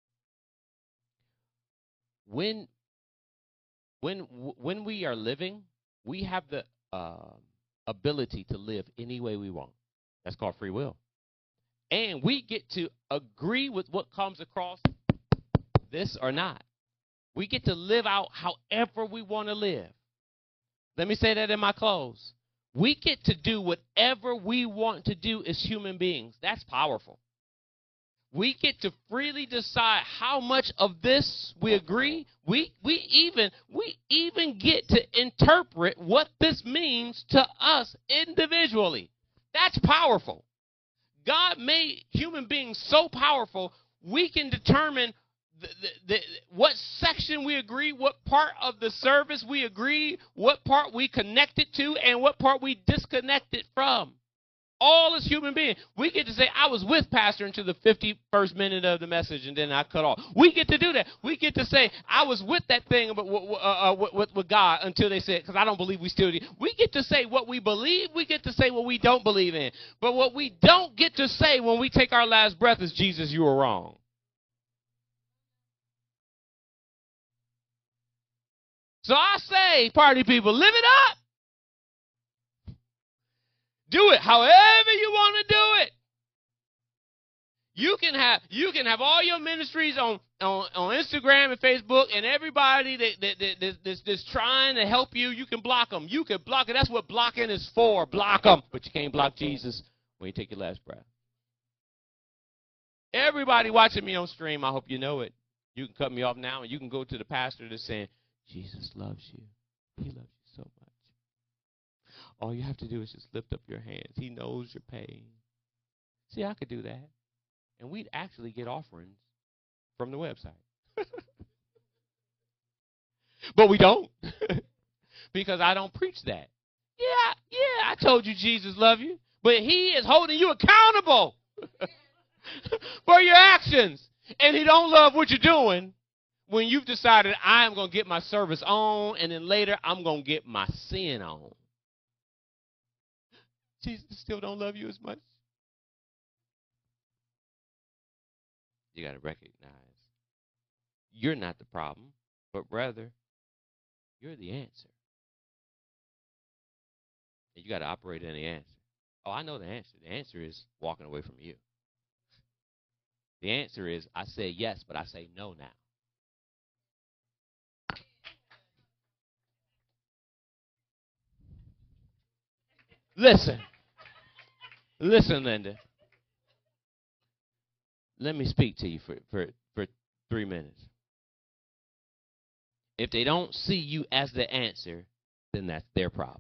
When when when we are living, we have the uh, ability to live any way we want. That's called free will. And we get to agree with what comes across this or not. We get to live out however we want to live. Let me say that in my close. We get to do whatever we want to do as human beings. That's powerful. We get to freely decide how much of this we agree. We we even we even get to interpret what this means to us individually. That's powerful. God made human beings so powerful. we can determine the, the, the, what section we agree, what part of the service we agree, what part we connected to, and what part we disconnected from. All as human beings. We get to say, I was with Pastor until the fifty-first minute of the message, and then I cut off. We get to do that. We get to say, I was with that thing uh, uh, with, with God until they said, because I don't believe we still do. We get to say what we believe. We get to say what we don't believe in. But what we don't get to say when we take our last breath is, Jesus, you were wrong. So I say, party people, live it up. Do it however you want to do it. You can have you can have all your ministries on, on, on Instagram and Facebook, and everybody that, that, that, that, that's, that's trying to help you, you can block them. You can block it. That's what blocking is for. Block them. But you can't block Jesus when you take your last breath. Everybody watching me on stream, I hope you know it. You can cut me off now, and you can go to the pastor that's saying, Jesus loves you. He loves you so much. All you have to do is just lift up your hands. He knows your pain. See, I could do that. And we'd actually get offerings from the website. But we don't. Because I don't preach that. Yeah, yeah, I told you Jesus loves you. But he is holding you accountable for your actions. And he don't love what you're doing when you've decided I am going to get my service on, and then later I'm going to get my sin on. Jesus still don't love you as much. You got to recognize you're not the problem, but rather you're the answer. And you got to operate in the answer. Oh, I know the answer. The answer is walking away from you. The answer is I say yes, but I say no now. Listen. Listen, Linda. Let me speak to you for, for, for three minutes. If they don't see you as the answer, then that's their problem.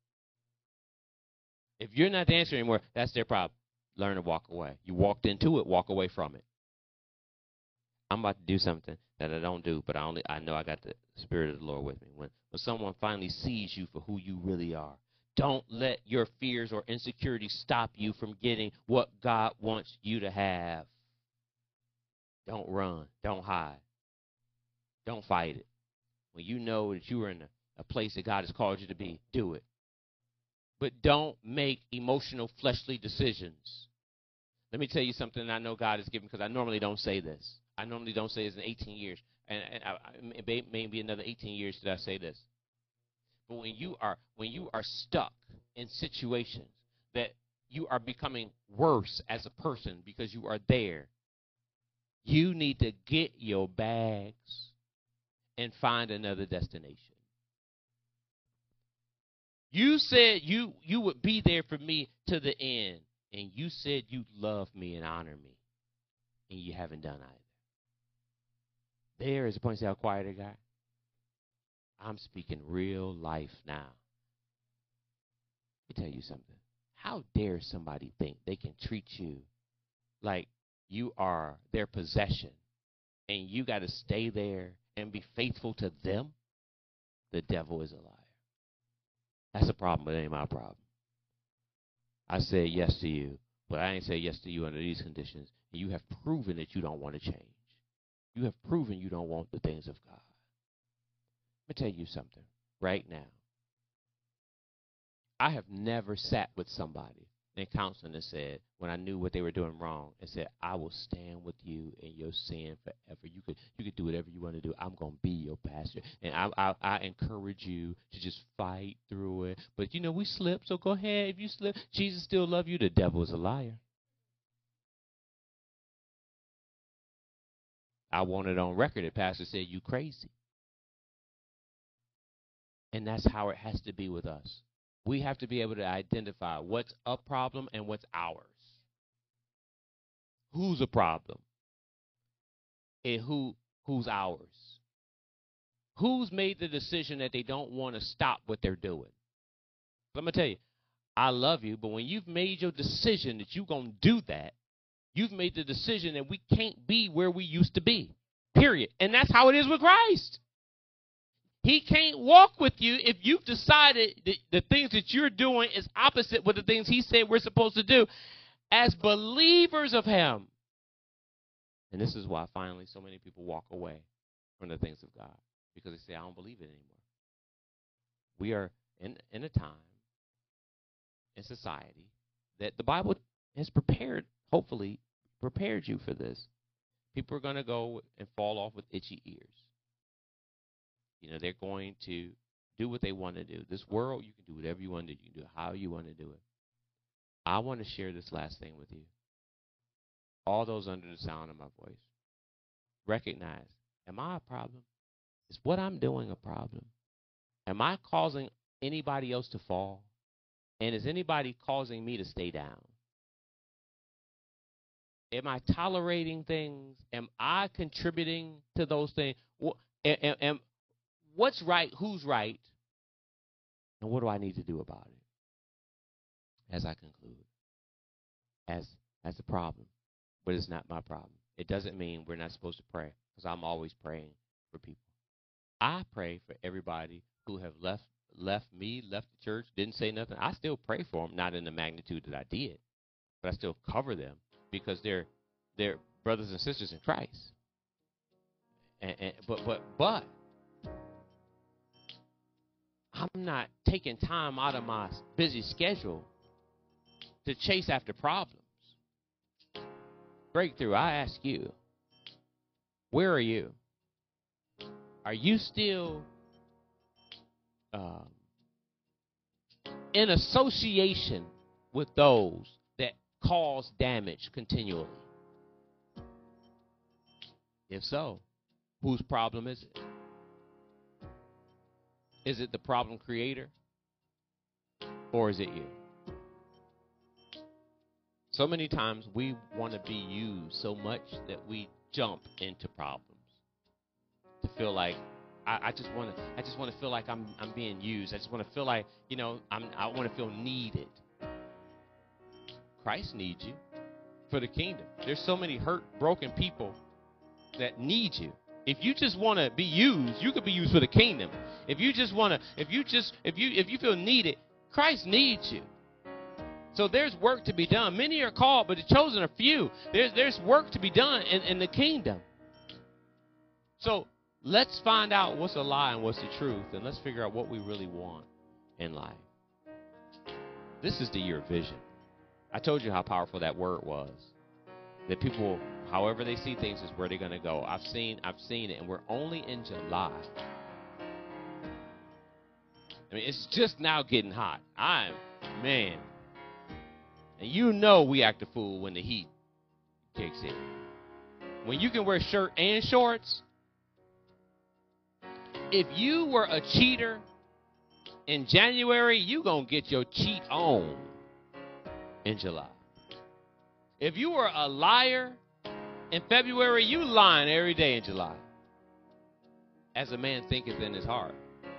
If you're not the answer anymore, that's their problem. Learn to walk away. You walked into it, walk away from it. I'm about to do something that I don't do, but I only I know I got the Spirit of the Lord with me. When, when someone finally sees you for who you really are, don't let your fears or insecurities stop you from getting what God wants you to have. Don't run. Don't hide. Don't fight it. When you know that you are in a, a place that God has called you to be, do it. But don't make emotional, fleshly decisions. Let me tell you something I know God has given, because I normally don't say this. I normally don't say this in eighteen years. And, and I, it may, may be another eighteen years that I say this. But when you are when you are stuck in situations that you are becoming worse as a person because you are there, you need to get your bags and find another destination. You said you you would be there for me to the end, and you said you'd love me and honor me, and you haven't done either. There is a point to say, how quiet I got. I'm speaking real life now. Let me tell you something. How dare somebody think they can treat you like you are their possession, and you got to stay there and be faithful to them? The devil is a liar. That's a problem, but it ain't my problem. I said yes to you, but I ain't say yes to you under these conditions. And you have proven that you don't want to change. You have proven you don't want the things of God. Let me tell you something right now. I have never sat with somebody in counseling and said, when I knew what they were doing wrong, and said, I will stand with you in your sin forever. You could you could do whatever you want to do. I'm going to be your pastor. And I, I, I encourage you to just fight through it. But, you know, we slip, so go ahead. If you slip, Jesus still loves you. The devil is a liar. I want it on record that pastor said, you crazy. And that's how it has to be with us. We have to be able to identify what's a problem and what's ours. Who's a problem? And who who's ours? Who's made the decision that they don't want to stop what they're doing? So I'm going to tell you, I love you, but when you've made your decision that you're going to do that, You've made the decision that we can't be where we used to be, period. And that's how it is with Christ. He can't walk with you if you've decided that the things that you're doing is opposite with the things he said we're supposed to do as believers of him. And this is why finally so many people walk away from the things of God, because they say, I don't believe it anymore. We are in, in a time in society that the Bible has prepared, hopefully prepared you for this. People are going to go and fall off with itchy ears. You know, they're going to do what they want to do. This world, you can do whatever you want to do. You can do it how you want to do it. I want to share this last thing with you. All those under the sound of my voice, recognize, am I a problem? Is what I'm doing a problem? Am I causing anybody else to fall? And is anybody causing me to stay down? Am I tolerating things? Am I contributing to those things? Am, am, what's right? Who's right? And what do I need to do about it? As I conclude, as as a problem, but it's not my problem. It doesn't mean we're not supposed to pray, because I'm always praying for people. I pray for everybody who have left left me, left the church, didn't say nothing. I still pray for them, not in the magnitude that I did, but I still cover them because they're they're brothers and sisters in Christ. And, and but but but I'm not taking time out of my busy schedule to chase after problems. Breakthrough, I ask you, where are you? Are you still uh, in association with those that cause damage continually? If so, whose problem is it? Is it the problem creator, or is it you? So many times we want to be used so much that we jump into problems to feel like I, I just want to. I just want to feel like I'm I'm being used. I just want to feel like you know I'm. I want to feel needed. Christ needs you for the kingdom. There's so many hurt, broken people that need you. If you just want to be used, you could be used for the kingdom. If you just want to, if you just, if you if you feel needed, Christ needs you. So there's work to be done. Many are called, but the chosen are few. There's there's work to be done in, in the kingdom. So let's find out what's a lie and what's the truth, and let's figure out what we really want in life. This is the year of vision. I told you how powerful that word was. That people, however they see things, is where they're going to go. I've seen, I've seen it, and we're only in July. I mean, it's just now getting hot. I'm, man. And you know we act a fool when the heat kicks in. When you can wear shirt and shorts. If you were a cheater in January, you going to get your cheat on in July. If you were a liar in February, you lying every day in July. As a man thinketh in his heart.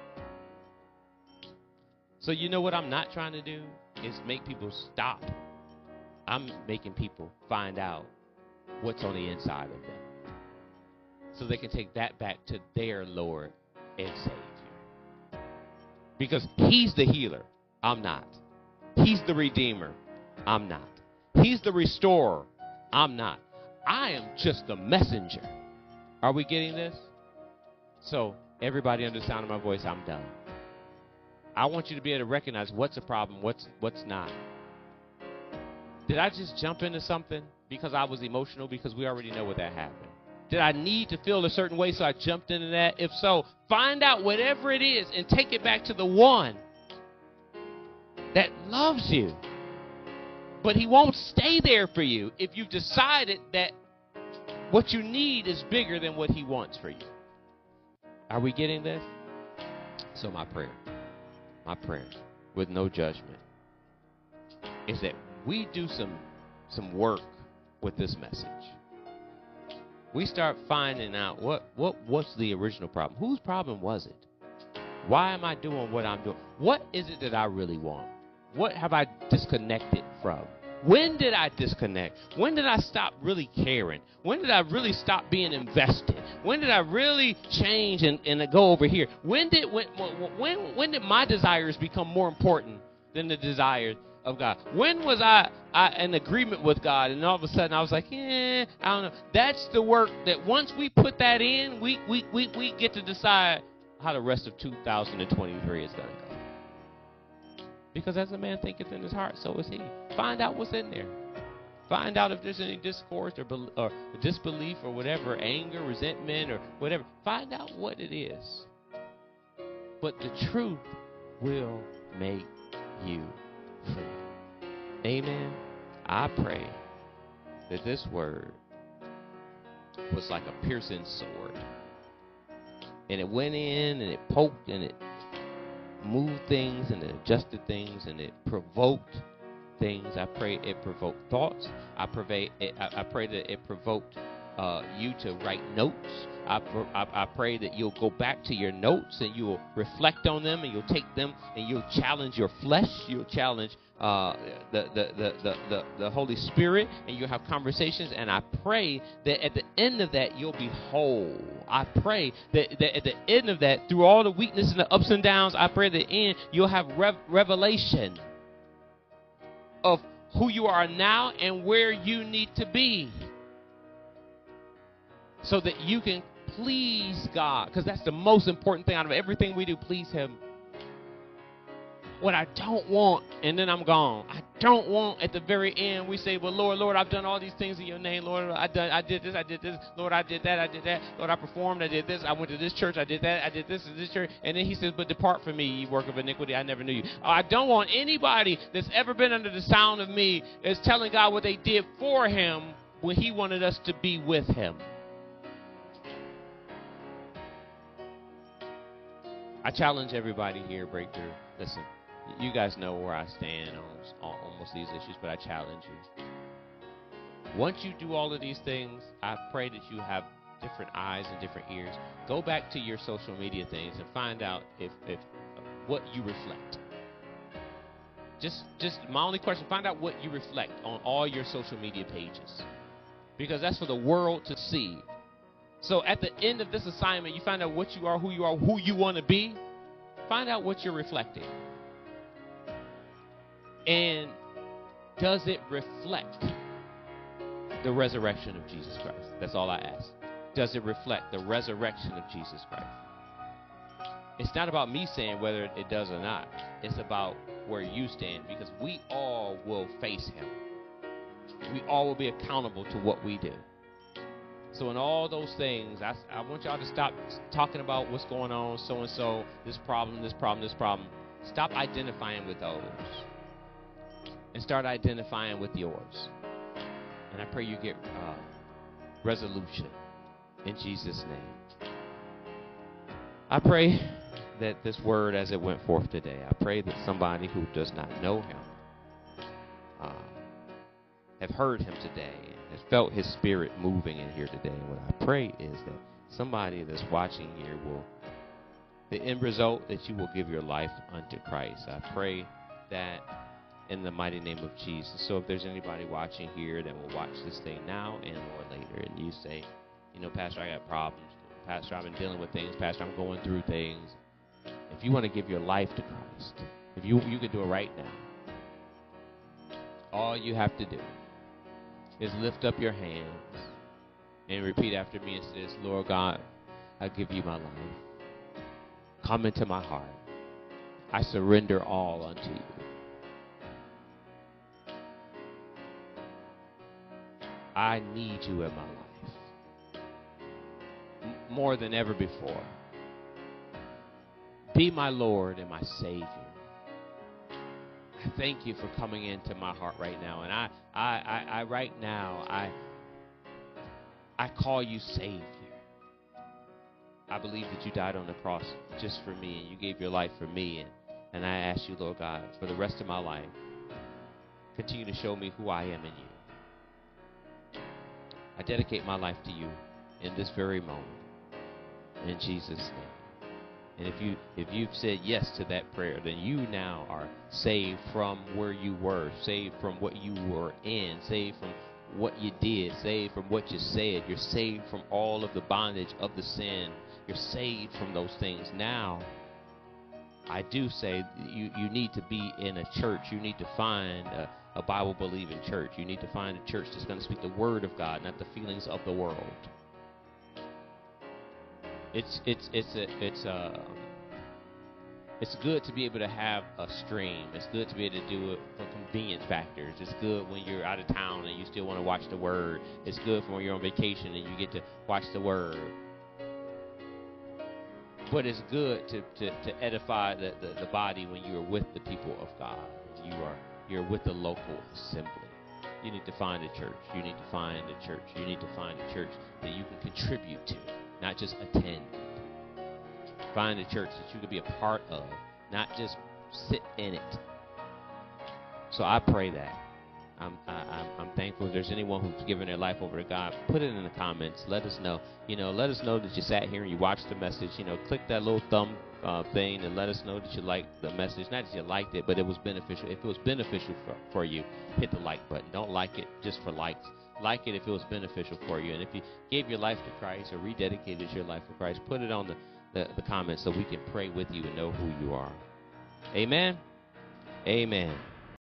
So you know what I'm not trying to do is make people stop. I'm making people find out what's on the inside of them, so they can take that back to their Lord and Savior. Because he's the healer. I'm not. He's the redeemer. I'm not. He's the restorer. I'm not. I am just the messenger. Are we getting this? So everybody under the sound of my voice, I'm done. I want you to be able to recognize what's a problem, what's what's not. Did I just jump into something because I was emotional? Because we already know what that happened. Did I need to feel a certain way, so I jumped into that? If so, find out whatever it is and take it back to the one that loves you. But he won't stay there for you if you've decided that what you need is bigger than what he wants for you. Are we getting this? So my prayer, my prayer with no judgment is that we do some some work with this message. We start finding out what, what what's the original problem. Whose problem was it? Why am I doing what I'm doing? What is it that I really want? What have I disconnected from? When did I disconnect? When did I stop really caring? When did I really stop being invested? When did I really change and, and go over here? When did when when when did my desires become more important than the desires of God? When was I, I in agreement with God, and all of a sudden I was like, yeah, I don't know. That's the work that once we put that in, we we we, we get to decide how the rest of two thousand twenty-three is going to go. Because as a man thinketh in his heart, so is he. Find out what's in there. Find out if there's any discourse or, be- or disbelief or whatever, anger, resentment, or whatever. Find out what it is. But the truth will make you free. Amen. I pray that this word was like a piercing sword. And it went in and it poked and it moved things and it adjusted things and it provoked things. I pray it provoked thoughts. I pray it, I, I pray that it provoked uh, you to write notes. I, I, I pray that you'll go back to your notes and you'll reflect on them and you'll take them and you'll challenge your flesh. You'll challenge uh, the, the, the, the, the, the Holy Spirit, and you'll have conversations. And I pray that at the end of that, you'll be whole. I pray that, that at the end of that, through all the weakness and the ups and downs, I pray that at the end you'll have rev- revelation of who you are now and where you need to be, so that you can please God, because that's the most important thing out of everything we do. Please Him. What I don't want, and then I'm gone. I don't want at the very end we say, well, Lord, Lord, I've done all these things in your name. Lord, I done, I did this, I did this. Lord, I did that, I did that. Lord, I performed, I did this. I went to this church, I did that, I did this and this church. And then He says, but depart from me, ye work of iniquity, I never knew you. I don't want anybody that's ever been under the sound of me is telling God what they did for Him when He wanted us to be with Him. I challenge everybody here, Breakthrough. Listen, you guys know where I stand on, on almost these issues, but I challenge you. Once you do all of these things, I pray that you have different eyes and different ears. Go back to your social media things and find out if, if uh, what you reflect. Just, just my only question, find out what you reflect on all your social media pages, because that's for the world to see. So at the end of this assignment, you find out what you are, who you are, who you want to be. Find out what you're reflecting. And does it reflect the resurrection of Jesus Christ? That's all I ask. Does it reflect the resurrection of Jesus Christ? It's not about me saying whether it does or not. It's about where you stand, because we all will face Him. We all will be accountable to what we do. So in all those things, I, I want y'all to stop talking about what's going on, so-and-so, this problem, this problem, this problem. Stop identifying with those and start identifying with yours. And I pray you get uh, resolution in Jesus' name. I pray that this word, as it went forth today, I pray that somebody who does not know Him uh, have heard Him today and has felt His Spirit moving in here today. And what I pray is that somebody that's watching here will, the end result, that you will give your life unto Christ. I pray that in the mighty name of Jesus. So if there's anybody watching here that will watch this thing now and or later, and you say, you know, Pastor, I got problems. Pastor, I've been dealing with things. Pastor, I'm going through things. If you want to give your life to Christ, if you you can do it right now. All you have to do is lift up your hands and repeat after me and says, Lord God, I give you my life. Come into my heart. I surrender all unto you. I need you in my life M- more than ever before. Be my Lord and my Savior. I thank you for coming into my heart right now. And I, I, I, I right now, I, I call you Savior. I believe that you died on the cross just for me, and you gave your life for me. And, and I ask you, Lord God, for the rest of my life, continue to show me who I am in you. I dedicate my life to you in this very moment. In Jesus' name, And if you if you've said yes to that prayer, then you now are saved from where you were, saved from what you were in, saved from what you did, saved from what you said. You're saved from all of the bondage of the sin. You're saved from those things. Now, I do say you, you need to be in a church. You need to find a, a Bible-believing church. You need to find a church that's going to speak the word of God, not the feelings of the world. It's it's it's a it's a it's good to be able to have a stream. It's good to be able to do it for convenience factors. It's good when you're out of town and you still want to watch the word. It's good for when you're on vacation and you get to watch the word. But it's good to, to, to edify the, the, the body when you are with the people of God. You are you're with the local assembly. You need to find a church. You need to find a church. You need to find a church that you can contribute to, not just attend. Find a church that you can be a part of, not just sit in it. So I pray that. I'm, I, I'm, I'm thankful if there's anyone who's given their life over to God. Put it in the comments. Let us know. You know, let us know that you sat here and you watched the message. You know, click that little thumb uh, thing and let us know that you liked the message. Not that you liked it, but it was beneficial. If it was beneficial for, for you, hit the like button. Don't like it just for likes. Like it if it was beneficial for you. And if you gave your life to Christ or rededicated your life to Christ, put it on the, the, the comments so we can pray with you and know who you are. Amen. Amen.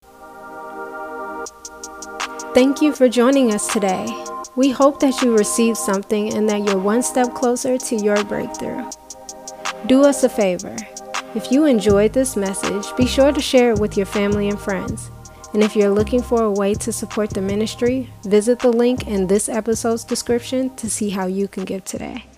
Thank you for joining us today. We hope that you received something and that you're one step closer to your breakthrough. Do us a favor. If you enjoyed this message, be sure to share it with your family and friends. And if you're looking for a way to support the ministry, visit the link in this episode's description to see how you can give today.